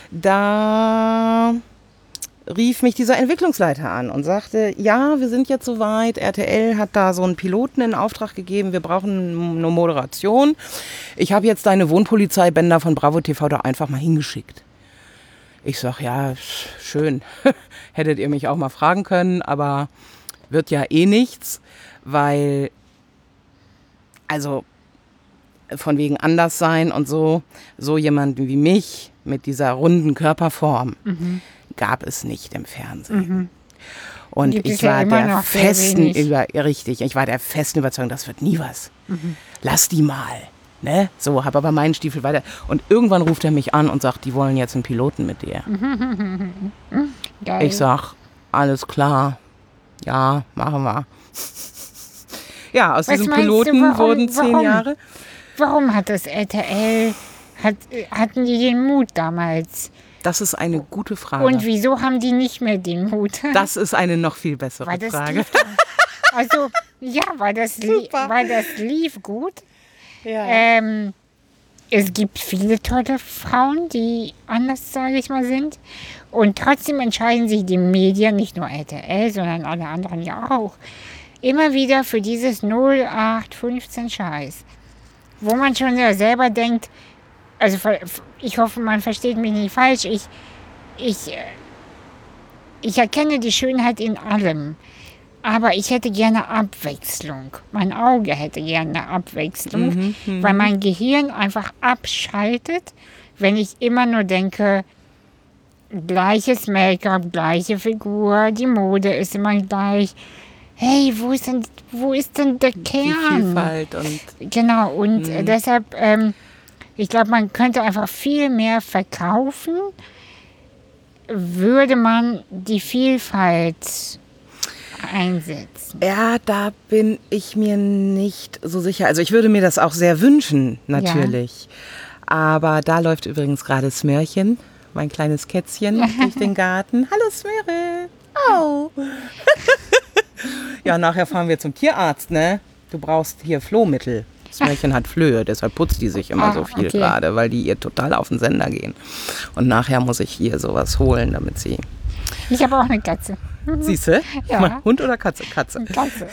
da rief mich dieser Entwicklungsleiter an und sagte, ja, wir sind jetzt soweit, RTL hat da so einen Piloten in Auftrag gegeben, wir brauchen eine Moderation. Ich habe jetzt deine Wohnpolizeibänder von Bravo TV da einfach mal hingeschickt. Ich sag, ja, schön, hättet ihr mich auch mal fragen können, aber wird ja eh nichts, weil, also von wegen anders sein und so jemanden wie mich mit dieser runden Körperform gab es nicht im Fernsehen. Und ich war der festen Überzeugung, das wird nie was. Lass die mal. Ne? So, habe aber meinen Stiefel weiter. Und irgendwann ruft er mich an und sagt, die wollen jetzt einen Piloten mit dir. Geil. Ich sag, alles klar. Ja, machen wir. Ja, aus diesem Piloten wurden 10 Jahre. Warum hat das RTL, hatten die den Mut damals? Das ist eine gute Frage. Und wieso haben die nicht mehr den Mut? Das ist eine noch viel bessere Frage. Also, ja, weil das lief gut. Ja. Es gibt viele tolle Frauen, die anders, sage ich mal, sind. Und trotzdem entscheiden sich die Medien, nicht nur RTL, sondern alle anderen ja auch, immer wieder für dieses 0815 Scheiß. Wo man schon selber denkt, also ich hoffe, man versteht mich nicht falsch, ich erkenne die Schönheit in allem. Aber ich hätte gerne Abwechslung. Mein Auge hätte gerne Abwechslung, weil mein Gehirn einfach abschaltet, wenn ich immer nur denke, gleiches Make-up, gleiche Figur, die Mode ist immer gleich. hey, wo ist denn der Kern? Die Vielfalt und... Genau, und deshalb, ich glaube, man könnte einfach viel mehr verkaufen, würde man die Vielfalt einsetzen. Ja, da bin ich mir nicht so sicher. Also ich würde mir das auch sehr wünschen, natürlich. Ja. Aber da läuft übrigens gerade Smörchen, mein kleines Kätzchen, durch den Garten. Hallo Smöre. Oh. Ja, nachher fahren wir zum Tierarzt, ne? Du brauchst hier Flohmittel. Das Märchen hat Flöhe, deshalb putzt die sich immer so viel gerade, weil die ihr total auf den Sender gehen. Und nachher muss ich hier sowas holen, damit sie... Ich habe auch eine Katze. Siehst du? Ja. Hund oder Katze? Katze. Katze.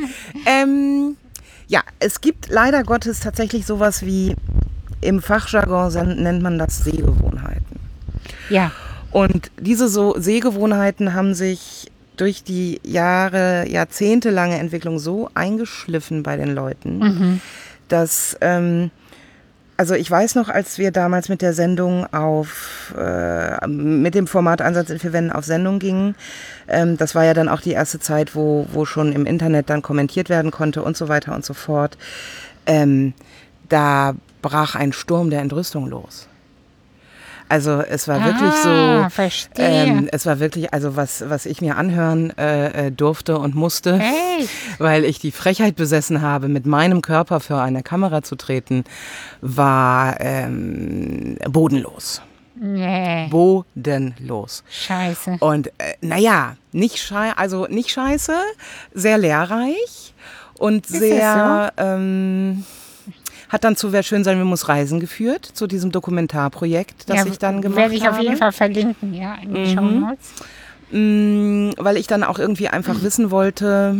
Ja, es gibt leider Gottes tatsächlich sowas wie, im Fachjargon nennt man das Sehgewohnheiten. Ja. Und diese Sehgewohnheiten haben sich durch die jahrzehntelange Entwicklung so eingeschliffen bei den Leuten, dass, also ich weiß noch, als wir damals mit der Sendung mit dem Format Einsatz in 4 Wänden auf Sendung gingen, das war ja dann auch die erste Zeit, wo schon im Internet dann kommentiert werden konnte und so weiter und so fort, da brach ein Sturm der Entrüstung los. Also es war wirklich so, verstehe. Es war wirklich, also was ich mir anhören durfte und musste, weil ich die Frechheit besessen habe, mit meinem Körper vor eine Kamera zu treten, war bodenlos. Nee. Bodenlos. Scheiße. Und naja, nicht scheiße, sehr lehrreich und Ist sehr... hat dann zu Wer schön sein will, muss reisen geführt, zu diesem Dokumentarprojekt, das ich dann gemacht habe. Werde ich auf jeden Fall verlinken, ja, in den Shownotes. Weil ich dann auch irgendwie einfach wissen wollte,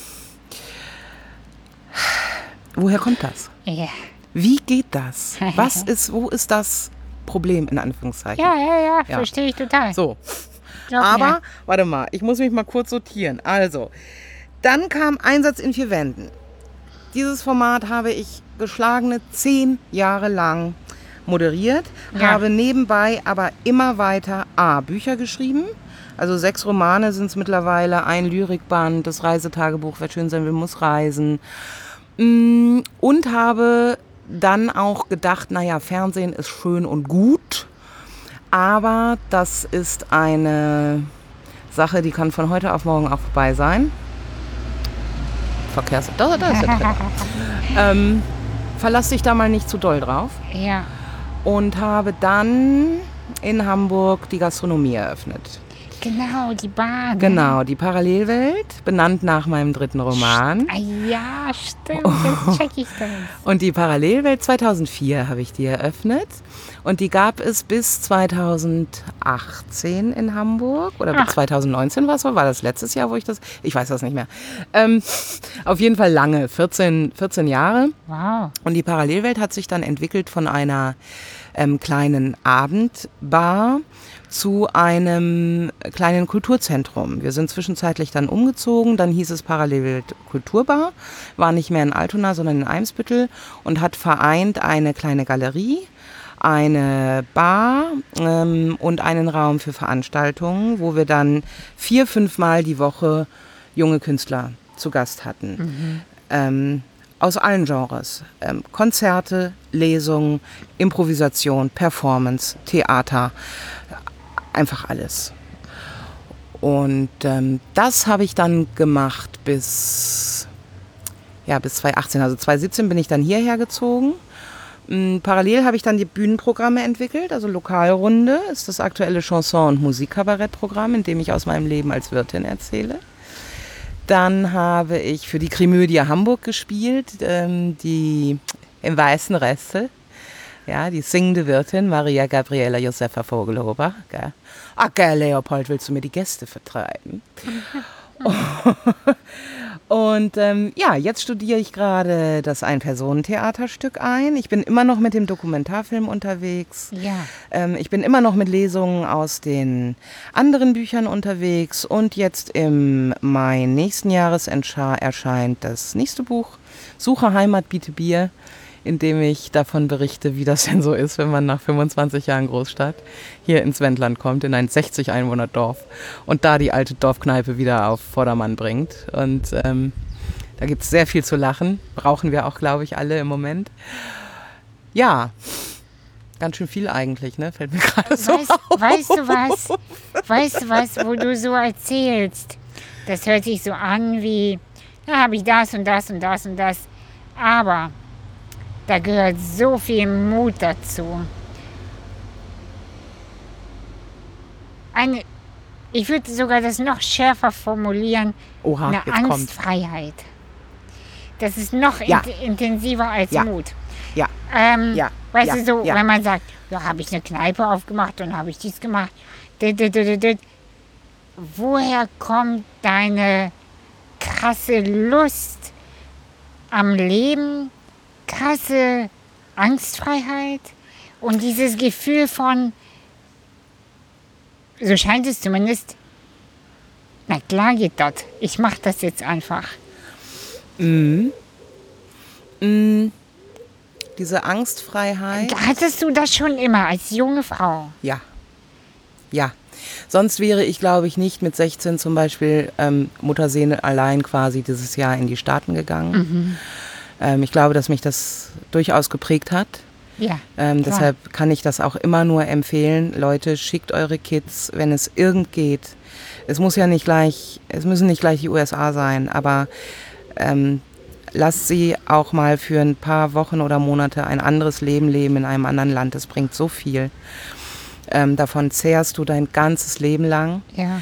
woher kommt das? Ja. Wie geht das? Wo ist das Problem, in Anführungszeichen? Ja, verstehe ich total. So, aber, warte mal, ich muss mich mal kurz sortieren. Also, dann kam Einsatz in 4 Wänden. Dieses Format habe ich geschlagene 10 Jahre lang moderiert, habe nebenbei aber immer weiter Bücher geschrieben. Also 6 Romane sind es mittlerweile, ein Lyrikband, das Reisetagebuch, wer schön sein will, muss reisen. Und habe dann auch gedacht, naja, Fernsehen ist schön und gut, aber das ist eine Sache, die kann von heute auf morgen auch vorbei sein. Da ist der Treffer. Verlass dich da mal nicht zu doll drauf. Ja. Und habe dann in Hamburg die Gastronomie eröffnet. Genau, die Bar. Genau, die Parallelwelt, benannt nach meinem 3. Roman. Ja, stimmt, jetzt check ich das. Und die Parallelwelt 2004 habe ich die eröffnet. Und die gab es bis 2018 in Hamburg. Oder bis 2019 war das letztes Jahr, wo ich das... Ich weiß das nicht mehr. Auf jeden Fall lange, 14 Jahre. Wow. Und die Parallelwelt hat sich dann entwickelt von einer kleinen Abendbar zu einem kleinen Kulturzentrum. Wir sind zwischenzeitlich dann umgezogen, dann hieß es Parallelwelt Kulturbar, war nicht mehr in Altona, sondern in Eimsbüttel und hat vereint eine kleine Galerie, eine Bar und einen Raum für Veranstaltungen, wo wir dann 4-5 Mal die Woche junge Künstler zu Gast hatten. Aus allen Genres. Konzerte, Lesungen, Improvisation, Performance, Theater, einfach alles. Und das habe ich dann gemacht bis 2018. Also 2017 bin ich dann hierher gezogen. Parallel habe ich dann die Bühnenprogramme entwickelt. Also Lokalrunde ist das aktuelle Chanson- und Musikkabarettprogramm, in dem ich aus meinem Leben als Wirtin erzähle. Dann habe ich für die Krimödie Hamburg gespielt, die im Weißen Reste. Ja, die singende Wirtin Maria Gabriela Josefa Vogelhuber. Leopold, willst du mir die Gäste vertreiben? Und jetzt studiere ich gerade das Ein-Personen-Theaterstück ein. Ich bin immer noch mit dem Dokumentarfilm unterwegs. Ja. Ich bin immer noch mit Lesungen aus den anderen Büchern unterwegs. Und jetzt im Mai nächsten Jahres erscheint das nächste Buch, Suche Heimat, biete Bier, indem ich davon berichte, wie das denn so ist, wenn man nach 25 Jahren Großstadt hier ins Wendland kommt, in ein 60 Einwohner-Dorf und da die alte Dorfkneipe wieder auf Vordermann bringt. Und da gibt es sehr viel zu lachen, brauchen wir auch, glaube ich, alle im Moment. Ja, ganz schön viel eigentlich, ne? Fällt mir gerade so auf. Weißt du was, wo du so erzählst? Das hört sich so an wie, da habe ich das und das und das und das. Aber da gehört so viel Mut dazu. Ich würde sogar das noch schärfer formulieren. Oha, eine Angstfreiheit. Das ist noch intensiver als Mut. Ja. Weißt du, so, wenn man sagt, ja, habe ich eine Kneipe aufgemacht und habe ich dies gemacht. Woher kommt deine krasse Lust am Leben, krasse Angstfreiheit und dieses Gefühl von, so scheint es zumindest, na klar geht das, ich mache das jetzt einfach. Diese Angstfreiheit. Hattest du das schon immer als junge Frau? Ja. Sonst wäre ich, glaube ich, nicht mit 16 zum Beispiel Mutterseele allein quasi dieses Jahr in die Staaten gegangen. Ich glaube, dass mich das durchaus geprägt hat. Ja. Deshalb kann ich das auch immer nur empfehlen. Leute, schickt eure Kids, wenn es irgend geht. Es müssen nicht gleich die USA sein, aber lasst sie auch mal für ein paar Wochen oder Monate ein anderes Leben leben in einem anderen Land. Das bringt so viel. Davon zehrst du dein ganzes Leben lang. Ja.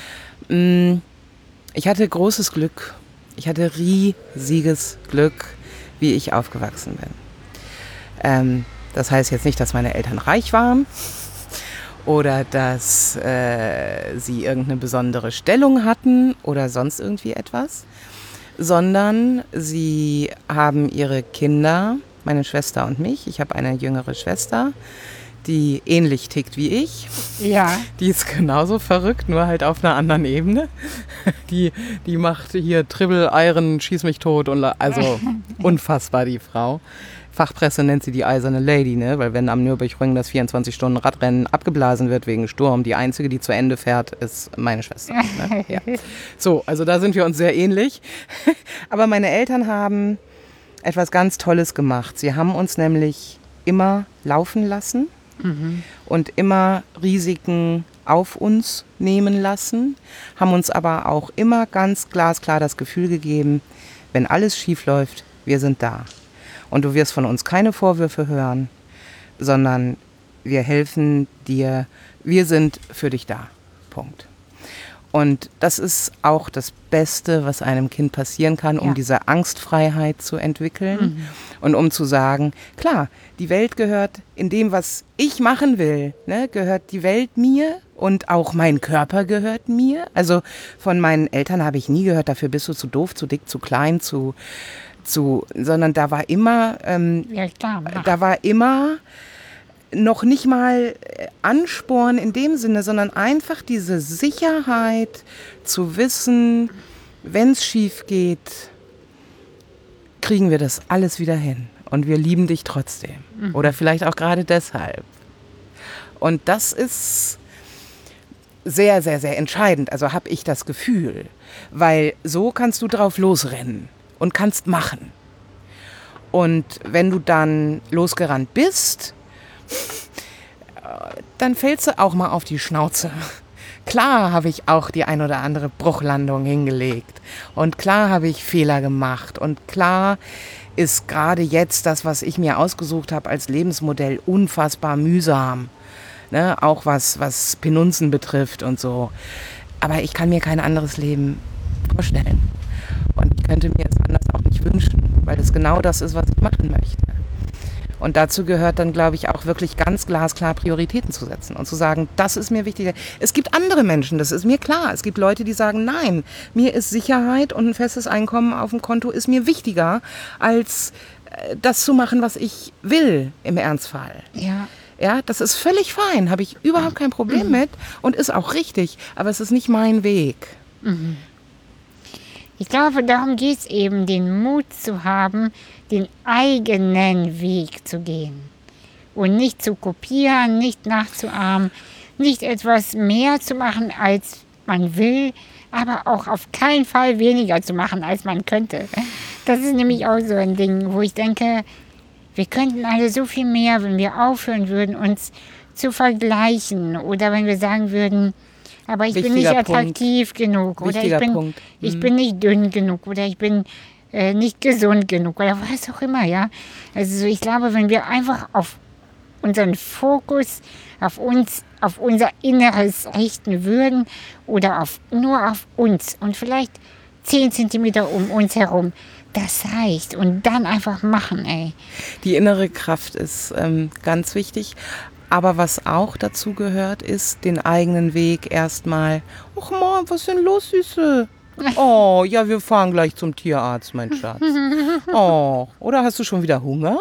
Ich hatte großes Glück. Ich hatte riesiges Glück, wie ich aufgewachsen bin. Das heißt jetzt nicht, dass meine Eltern reich waren oder dass sie irgendeine besondere Stellung hatten oder sonst irgendwie etwas, sondern sie haben ihre Kinder, meine Schwester und mich, ich habe eine jüngere Schwester, die ähnlich tickt wie ich. Ja. Die ist genauso verrückt, nur halt auf einer anderen Ebene. Die macht hier Triple, Iron, schieß mich tot und also unfassbar, die Frau. Fachpresse nennt sie die eiserne Lady, ne? Weil wenn am Nürburgring das 24-Stunden-Radrennen abgeblasen wird wegen Sturm, die einzige, die zu Ende fährt, ist meine Schwester. Ne? Ja. So, also da sind wir uns sehr ähnlich. Aber meine Eltern haben etwas ganz Tolles gemacht. Sie haben uns nämlich immer laufen lassen und immer Risiken auf uns nehmen lassen, haben uns aber auch immer ganz glasklar das Gefühl gegeben, wenn alles schief läuft, wir sind da. Und du wirst von uns keine Vorwürfe hören, sondern wir helfen dir, wir sind für dich da. Punkt. Und das ist auch das Beste, was einem Kind passieren kann, um diese Angstfreiheit zu entwickeln und um zu sagen, klar, die Welt gehört in dem, was ich machen will, ne, gehört die Welt mir und auch mein Körper gehört mir. Also von meinen Eltern habe ich nie gehört, dafür bist du zu doof, zu dick, zu klein, sondern da war immer, noch nicht mal Ansporn in dem Sinne, sondern einfach diese Sicherheit zu wissen, wenn es schief geht, kriegen wir das alles wieder hin und wir lieben dich trotzdem. Oder vielleicht auch gerade deshalb. Und das ist sehr, sehr, sehr entscheidend. Also habe ich das Gefühl, weil so kannst du drauf losrennen und kannst machen. Und wenn du dann losgerannt bist, dann fällst du auch mal auf die Schnauze. Klar habe ich auch die ein oder andere Bruchlandung hingelegt. Und klar habe ich Fehler gemacht. Und klar ist gerade jetzt das, was ich mir ausgesucht habe als Lebensmodell, unfassbar mühsam. Ne? Auch was Penunzen betrifft und so. Aber ich kann mir kein anderes Leben vorstellen. Und ich könnte mir es anders auch nicht wünschen, weil es genau das ist, was ich machen möchte. Und dazu gehört dann, glaube ich, auch wirklich ganz glasklar Prioritäten zu setzen und zu sagen, das ist mir wichtig. Es gibt andere Menschen, das ist mir klar. Es gibt Leute, die sagen, nein, mir ist Sicherheit und ein festes Einkommen auf dem Konto ist mir wichtiger, als das zu machen, was ich will im Ernstfall. Ja. Ja, das ist völlig fein, habe ich überhaupt kein Problem mit und ist auch richtig, aber es ist nicht mein Weg. Ich glaube, darum geht es eben, den Mut zu haben, den eigenen Weg zu gehen. Und nicht zu kopieren, nicht nachzuahmen, nicht etwas mehr zu machen, als man will, aber auch auf keinen Fall weniger zu machen, als man könnte. Das ist nämlich auch so ein Ding, wo ich denke, wir könnten alle so viel mehr, wenn wir aufhören würden, uns zu vergleichen. Oder wenn wir sagen würden, aber ich bin nicht attraktiv genug. Oder ich bin nicht dünn genug. Oder ich bin nicht gesund genug. Oder was auch immer, ja. Also ich glaube, wenn wir einfach auf unseren Fokus, auf uns, auf unser Inneres richten würden oder nur auf uns und vielleicht 10 Zentimeter um uns herum, das reicht. Und dann einfach machen, ey. Die innere Kraft ist ganz wichtig. Aber was auch dazu gehört, ist den eigenen Weg erstmal. Ach Mann, was ist denn los, Süße? Oh, ja, wir fahren gleich zum Tierarzt, mein Schatz. Oh, oder hast du schon wieder Hunger?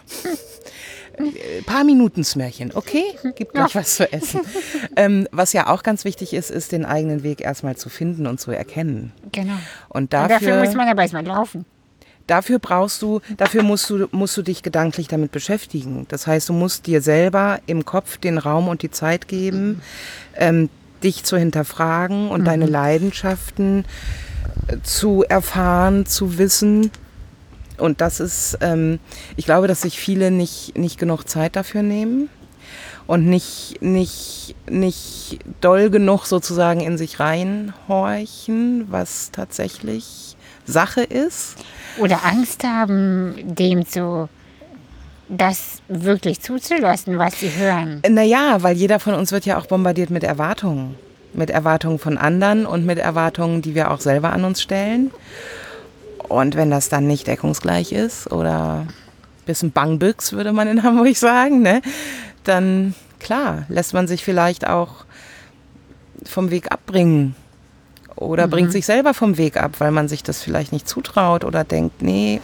Paar Minuten Smärchen, okay? Gibt gleich was zu essen. Was ja auch ganz wichtig ist, ist den eigenen Weg erstmal zu finden und zu erkennen. Genau. Und dafür muss man aber erstmal laufen. Dafür musst du dich gedanklich damit beschäftigen. Das heißt, du musst dir selber im Kopf den Raum und die Zeit geben, dich zu hinterfragen und deine Leidenschaften zu erfahren, zu wissen. Und das ist, ich glaube, dass sich viele nicht genug Zeit dafür nehmen und nicht doll genug sozusagen in sich reinhorchen, was tatsächlich Sache ist. Oder Angst haben, das wirklich zuzulassen, was sie hören. Naja, weil jeder von uns wird ja auch bombardiert mit Erwartungen. Mit Erwartungen von anderen und mit Erwartungen, die wir auch selber an uns stellen. Und wenn das dann nicht deckungsgleich ist oder ein bisschen Bangbüchs, würde man in Hamburg sagen, ne, dann klar, lässt man sich vielleicht auch vom Weg abbringen. Oder bringt sich selber vom Weg ab, weil man sich das vielleicht nicht zutraut oder denkt, nee.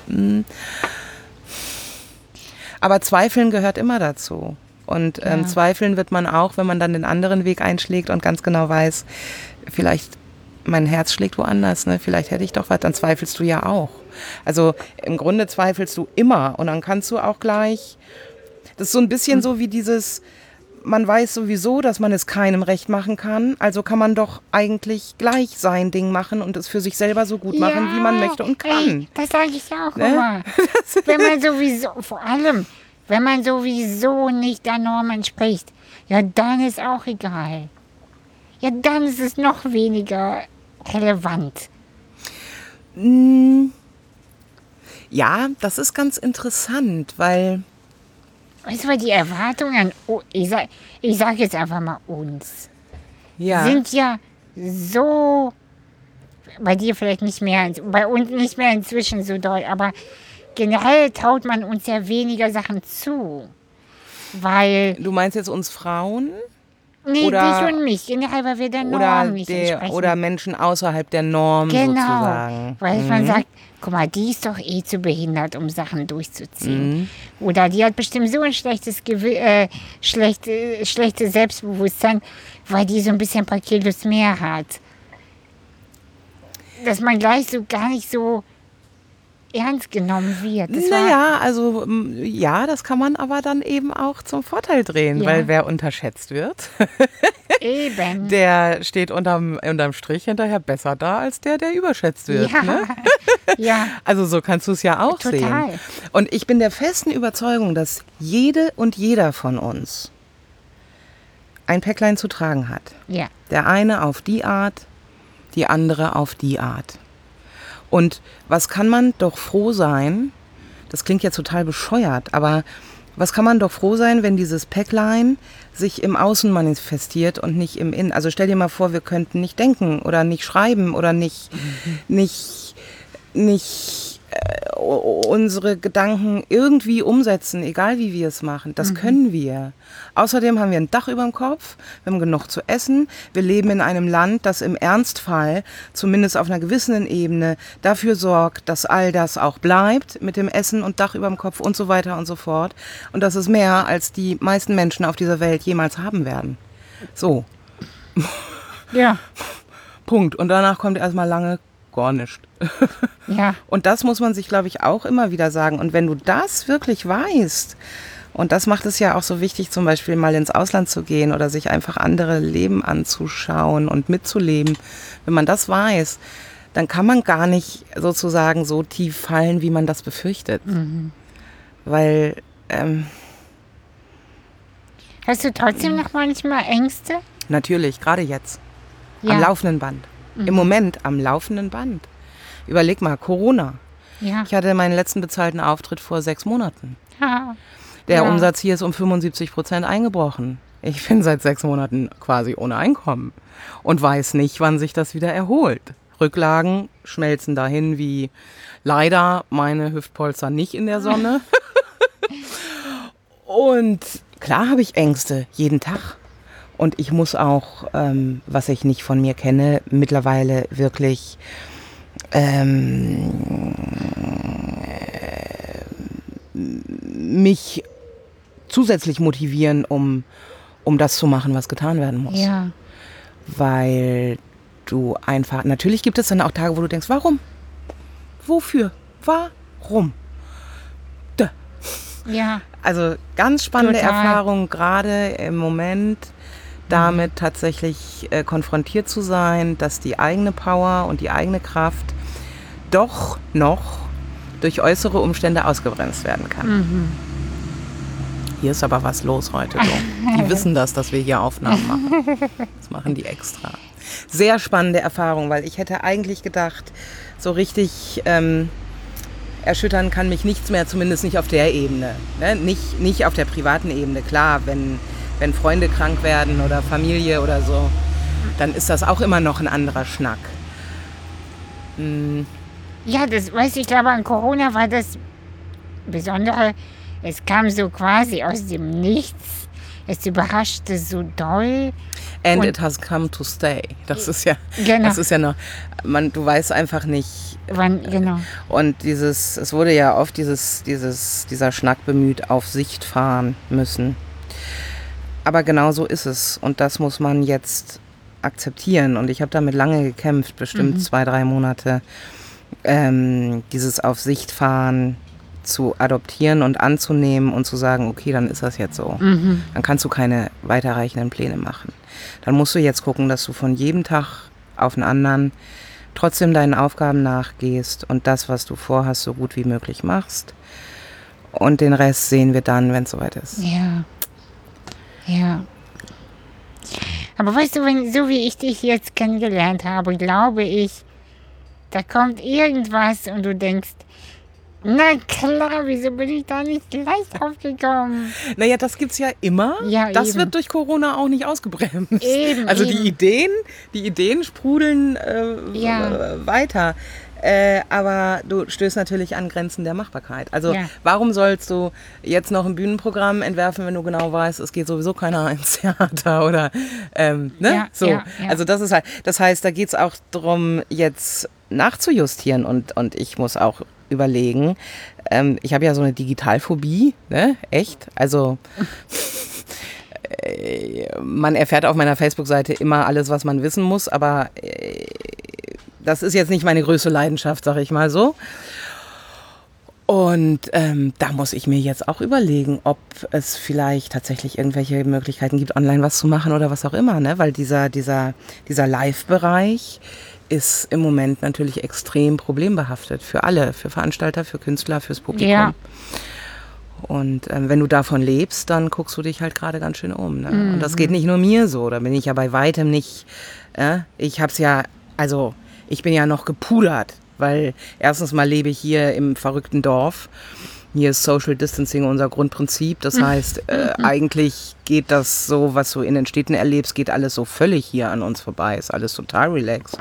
Aber Zweifeln gehört immer dazu. Und zweifeln wird man auch, wenn man dann den anderen Weg einschlägt und ganz genau weiß, vielleicht mein Herz schlägt woanders, ne? Vielleicht hätte ich doch was, dann zweifelst du ja auch. Also im Grunde zweifelst du immer und dann kannst du auch gleich, das ist so ein bisschen so wie dieses, man weiß sowieso, dass man es keinem recht machen kann, also kann man doch eigentlich gleich sein Ding machen und es für sich selber so gut machen, wie man möchte und kann. Ey, das sage ich auch immer. Wenn man sowieso nicht der Norm entspricht, ja, dann ist auch egal. Ja, dann ist es noch weniger relevant. Ja, das ist ganz interessant, weil... Weißt du, weil die Erwartungen ich sag jetzt einfach mal uns, sind ja so, bei dir vielleicht nicht mehr, bei uns nicht mehr inzwischen so doll, aber generell traut man uns ja weniger Sachen zu, weil... Du meinst jetzt uns Frauen? Nee, dich und mich, generell, weil wir der Norm nicht entsprechen. Oder Menschen außerhalb der Norm sozusagen. Weil man sagt, guck mal, die ist doch zu behindert, um Sachen durchzuziehen. Oder die hat bestimmt so ein schlechtes Selbstbewusstsein, weil die so ein bisschen ein paar Kilos mehr hat. Dass man gleich so gar nicht so ernst genommen wird. Das kann man aber dann eben auch zum Vorteil drehen, weil wer unterschätzt wird, eben. Der steht unterm Strich hinterher besser da als der überschätzt wird. Ja. Ne? Ja. Also so kannst du es ja auch sehen. Und ich bin der festen Überzeugung, dass jede und jeder von uns ein Päcklein zu tragen hat. Ja. Der eine auf die Art, die andere auf die Art. Und was kann man doch froh sein, das klingt jetzt total bescheuert, aber was kann man doch froh sein, wenn dieses Päcklein sich im Außen manifestiert und nicht im Innen. Also stell dir mal vor, wir könnten nicht denken oder nicht schreiben oder nicht unsere Gedanken irgendwie umsetzen, egal wie wir es machen. Das können wir. Außerdem haben wir ein Dach über dem Kopf, wir haben genug zu essen. Wir leben in einem Land, das im Ernstfall, zumindest auf einer gewissen Ebene, dafür sorgt, dass all das auch bleibt mit dem Essen und Dach über dem Kopf und so weiter und so fort. Und das ist mehr, als die meisten Menschen auf dieser Welt jemals haben werden. So. Ja. Punkt. Und danach kommt erstmal lange gar nicht. Ja. Und das muss man sich, glaube ich, auch immer wieder sagen. Und wenn du das wirklich weißt, und das macht es ja auch so wichtig, zum Beispiel mal ins Ausland zu gehen oder sich einfach andere Leben anzuschauen und mitzuleben. Wenn man das weiß, dann kann man gar nicht sozusagen so tief fallen, wie man das befürchtet. Weil... Hast du trotzdem noch manchmal Ängste? Natürlich, gerade jetzt. Ja. Am laufenden Band. Im Moment am laufenden Band. Überleg mal, Corona. Ja. Ich hatte meinen letzten bezahlten Auftritt vor 6 Monaten. Ja. Der Umsatz hier ist um 75% eingebrochen. Ich bin seit 6 Monaten quasi ohne Einkommen und weiß nicht, wann sich das wieder erholt. Rücklagen schmelzen dahin wie leider meine Hüftpolster nicht in der Sonne. Und klar habe ich Ängste, jeden Tag. Und ich muss auch, was ich nicht von mir kenne, mittlerweile wirklich mich zusätzlich motivieren, um das zu machen, was getan werden muss. Ja. Weil du einfach, natürlich gibt es dann auch Tage, wo du denkst, warum? Wofür? Warum? Ja. Also ganz spannende Total. Erfahrung, gerade im Moment damit tatsächlich konfrontiert zu sein, dass die eigene Power und die eigene Kraft doch noch durch äußere Umstände ausgebremst werden kann. Hier ist aber was los heute. So. Die wissen das, dass wir hier Aufnahmen machen. Das machen die extra. Sehr spannende Erfahrung, weil ich hätte eigentlich gedacht, so richtig erschüttern kann mich nichts mehr, zumindest nicht auf der Ebene. Ne? Nicht auf der privaten Ebene. Klar, wenn Freunde krank werden oder Familie oder so, dann ist das auch immer noch ein anderer Schnack. Ja, das weiß ich, glaube an Corona war das Besondere. Es kam so quasi aus dem Nichts. Es überraschte so doll. And Und it has come to stay. Das ist ja, Genau. das ist ja noch, du weißt einfach nicht. Wann, genau. Und es wurde ja oft dieser Schnack bemüht, auf Sicht fahren müssen. Aber genau so ist es. Und das muss man jetzt akzeptieren. Und ich habe damit lange gekämpft, bestimmt 2-3 Monate, dieses auf Sicht fahren zu adoptieren und anzunehmen und zu sagen, okay, dann ist das jetzt so. Dann kannst du keine weiterreichenden Pläne machen. Dann musst du jetzt gucken, dass du von jedem Tag auf den anderen trotzdem deinen Aufgaben nachgehst und das, was du vorhast, so gut wie möglich machst. Und den Rest sehen wir dann, wenn es soweit ist. Ja. Ja. Aber weißt du, so wie ich dich jetzt kennengelernt habe, glaube ich, da kommt irgendwas und du denkst, na klar, wieso bin ich da nicht gleich drauf gekommen? Naja, das gibt's ja immer. Ja, das eben. wird durch Corona auch nicht ausgebremst. Eben, also eben. Die Ideen sprudeln weiter. Aber du stößt natürlich an Grenzen der Machbarkeit. Also warum sollst du jetzt noch ein Bühnenprogramm entwerfen, wenn du genau weißt, es geht sowieso keiner ins Theater oder ne? Ja, so. ja. Also das ist halt, das heißt, da geht's auch darum, jetzt nachzujustieren und ich muss auch überlegen. Ich habe ja so eine Digitalphobie, ne? Echt? Also man erfährt auf meiner Facebook-Seite immer alles, was man wissen muss, aber das ist jetzt nicht meine größte Leidenschaft, sag ich mal so. Und da muss ich mir jetzt auch überlegen, ob es vielleicht tatsächlich irgendwelche Möglichkeiten gibt, online was zu machen oder was auch immer, ne? Weil dieser Live-Bereich ist im Moment natürlich extrem problembehaftet für alle, für Veranstalter, für Künstler, fürs Publikum. Ja. Und wenn du davon lebst, dann guckst du dich halt gerade ganz schön um. Ne? Und das geht nicht nur mir so, da bin ich ja bei weitem nicht. Ich hab's ja, also ich bin ja noch gepudert, weil erstens mal lebe ich hier im verrückten Dorf. Hier ist Social Distancing unser Grundprinzip. Das heißt, eigentlich geht das so, was du in den Städten erlebst, geht alles so völlig hier an uns vorbei. Ist alles total relaxed.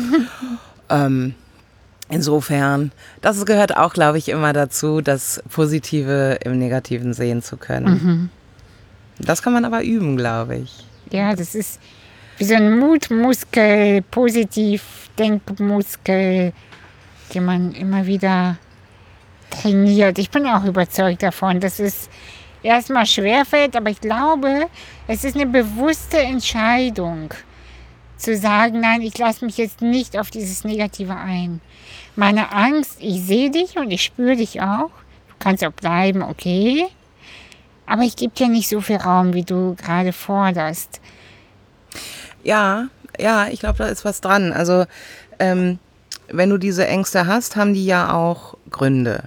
Insofern, das gehört auch, glaube ich, immer dazu, das Positive im Negativen sehen zu können. Das kann man aber üben, glaube ich. Ja, das ist wie so ein Mutmuskel, Positiv-Denkmuskel, den man immer wieder trainiert. Ich bin auch überzeugt davon, dass es erstmal schwerfällt, aber ich glaube, es ist eine bewusste Entscheidung, zu sagen, nein, ich lasse mich jetzt nicht auf dieses Negative ein. Meine Angst, ich sehe dich und ich spüre dich auch. Du kannst auch bleiben, okay. Aber ich gebe dir nicht so viel Raum, wie du gerade forderst. Ja, ich glaube, da ist was dran. Also, wenn du diese Ängste hast, haben die ja auch Gründe.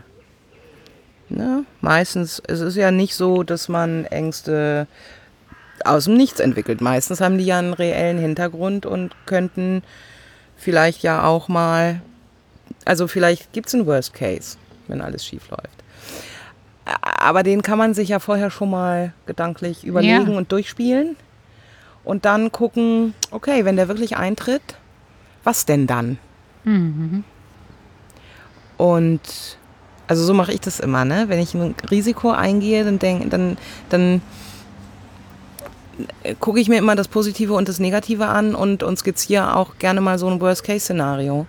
Ne? Meistens, es ist ja nicht so, dass man Ängste aus dem Nichts entwickelt. Meistens haben die ja einen reellen Hintergrund und könnten vielleicht ja auch mal, also vielleicht gibt es einen Worst Case, wenn alles schief läuft. Aber den kann man sich ja vorher schon mal gedanklich überlegen und durchspielen und dann gucken, okay, wenn der wirklich eintritt, was denn dann? Mhm. Und also so mache ich das immer, ne? Wenn ich ein Risiko eingehe, dann gucke ich mir immer das Positive und das Negative an und skizziere auch gerne mal so ein Worst-Case-Szenario.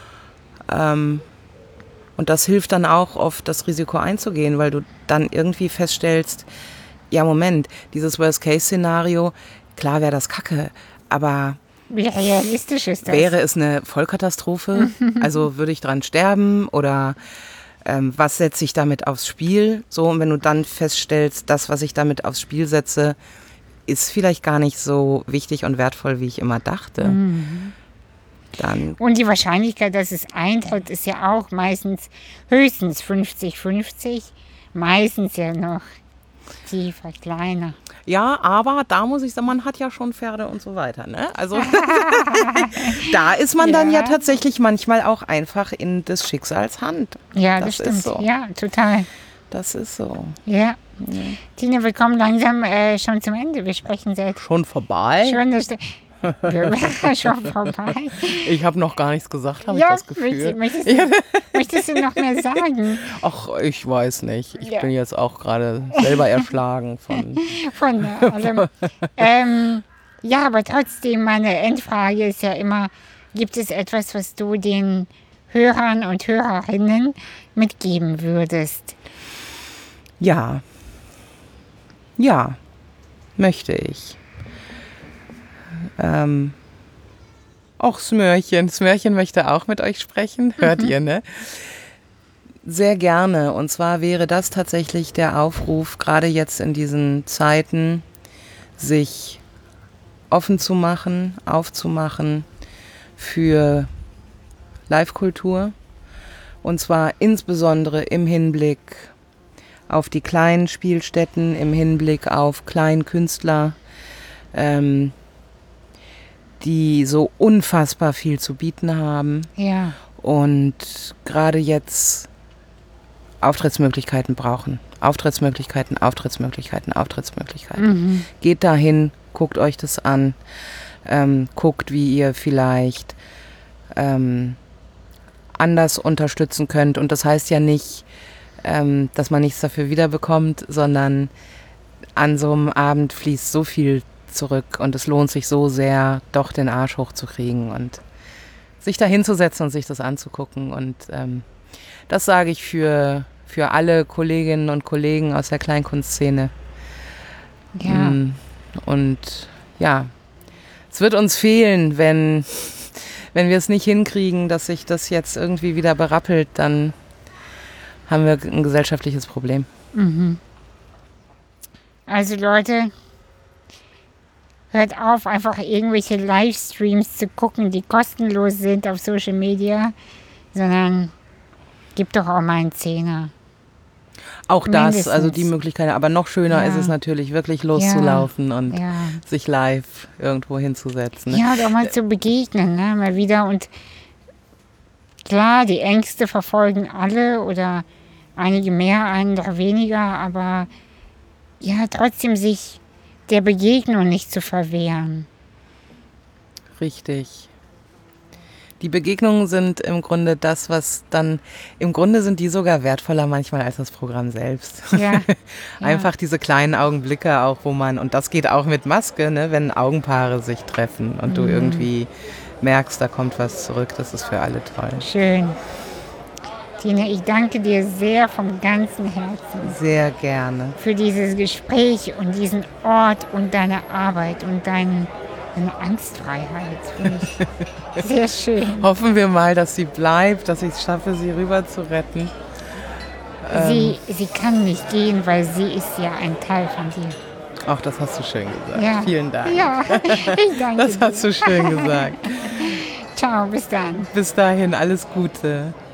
Und das hilft dann auch oft, das Risiko einzugehen, weil du dann irgendwie feststellst, ja Moment, dieses Worst-Case-Szenario, klar wäre das Kacke, aber wie realistisch ist das? Wäre es eine Vollkatastrophe? Also würde ich dran sterben oder was setze ich damit aufs Spiel? So, und wenn du dann feststellst, das, was ich damit aufs Spiel setze, ist vielleicht gar nicht so wichtig und wertvoll, wie ich immer dachte. Dann und die Wahrscheinlichkeit, dass es eintritt, ist ja auch meistens höchstens 50-50. Meistens ja noch tiefer, kleiner. ja, aber da muss ich sagen, man hat ja schon Pferde und so weiter. Ne? Also da ist man dann ja tatsächlich manchmal auch einfach in des Schicksals Hand. Ja, das stimmt. So. Ja, total. Das ist so. Ja. Tina, wir kommen langsam schon zum Ende. Wir sprechen seit... Schon vorbei? Schon, schon vorbei. Ich habe noch gar nichts gesagt, habe ich das Gefühl. Möchtest du noch mehr sagen? Ach, ich weiß nicht. Ich bin jetzt auch gerade selber erschlagen von allem. Ja, aber trotzdem, meine Endfrage ist ja immer, gibt es etwas, was du den Hörern und Hörerinnen mitgeben würdest? Ja, möchte ich. Auch Smörchen. Smörchen möchte auch mit euch sprechen. Hört ihr, ne? Sehr gerne. Und zwar wäre das tatsächlich der Aufruf, gerade jetzt in diesen Zeiten, sich offen zu machen, aufzumachen für Live-Kultur. Und zwar insbesondere im Hinblick auf die kleinen Spielstätten, im Hinblick auf Kleinkünstler, die so unfassbar viel zu bieten haben. Ja. Und gerade jetzt Auftrittsmöglichkeiten brauchen. Auftrittsmöglichkeiten. Geht dahin, guckt euch das an, guckt, wie ihr vielleicht anders unterstützen könnt. Und das heißt ja nicht, dass man nichts dafür wiederbekommt, sondern an so einem Abend fließt so viel zurück und es lohnt sich so sehr, doch den Arsch hochzukriegen und sich da hinzusetzen und sich das anzugucken. Und das sage ich für alle Kolleginnen und Kollegen aus der Kleinkunstszene. Ja. Und ja, es wird uns fehlen, wenn wir es nicht hinkriegen, dass sich das jetzt irgendwie wieder berappelt, dann haben wir ein gesellschaftliches Problem. Also Leute, hört auf, einfach irgendwelche Livestreams zu gucken, die kostenlos sind auf Social Media, sondern gebt doch auch mal einen Zehner. Auch das, also die Möglichkeit, aber noch schöner ist es natürlich, wirklich loszulaufen und sich live irgendwo hinzusetzen. Ne? Ja, und auch mal zu begegnen, ne? Mal wieder. Und klar, die Ängste verfolgen alle oder einige mehr, andere weniger, aber ja, trotzdem sich der Begegnung nicht zu verwehren. Richtig. Die Begegnungen sind im Grunde das, was dann, im Grunde sind die sogar wertvoller manchmal als das Programm selbst. Ja. Einfach diese kleinen Augenblicke auch, wo man, und das geht auch mit Maske, ne, wenn Augenpaare sich treffen und du irgendwie merkst, da kommt was zurück, das ist für alle toll. Schön. Tina, ich danke dir sehr vom ganzen Herzen. Sehr gerne. Für dieses Gespräch und diesen Ort und deine Arbeit und deinen Eine Angstfreiheit, finde ich sehr schön. Hoffen wir mal, dass sie bleibt, dass ich es schaffe, sie rüber zu retten. Sie kann nicht gehen, weil sie ist ja ein Teil von dir. Ach, das hast du schön gesagt. Ja. Vielen Dank. Ja, ich danke Das hast du schön gesagt. Ciao, bis dann. Bis dahin, alles Gute.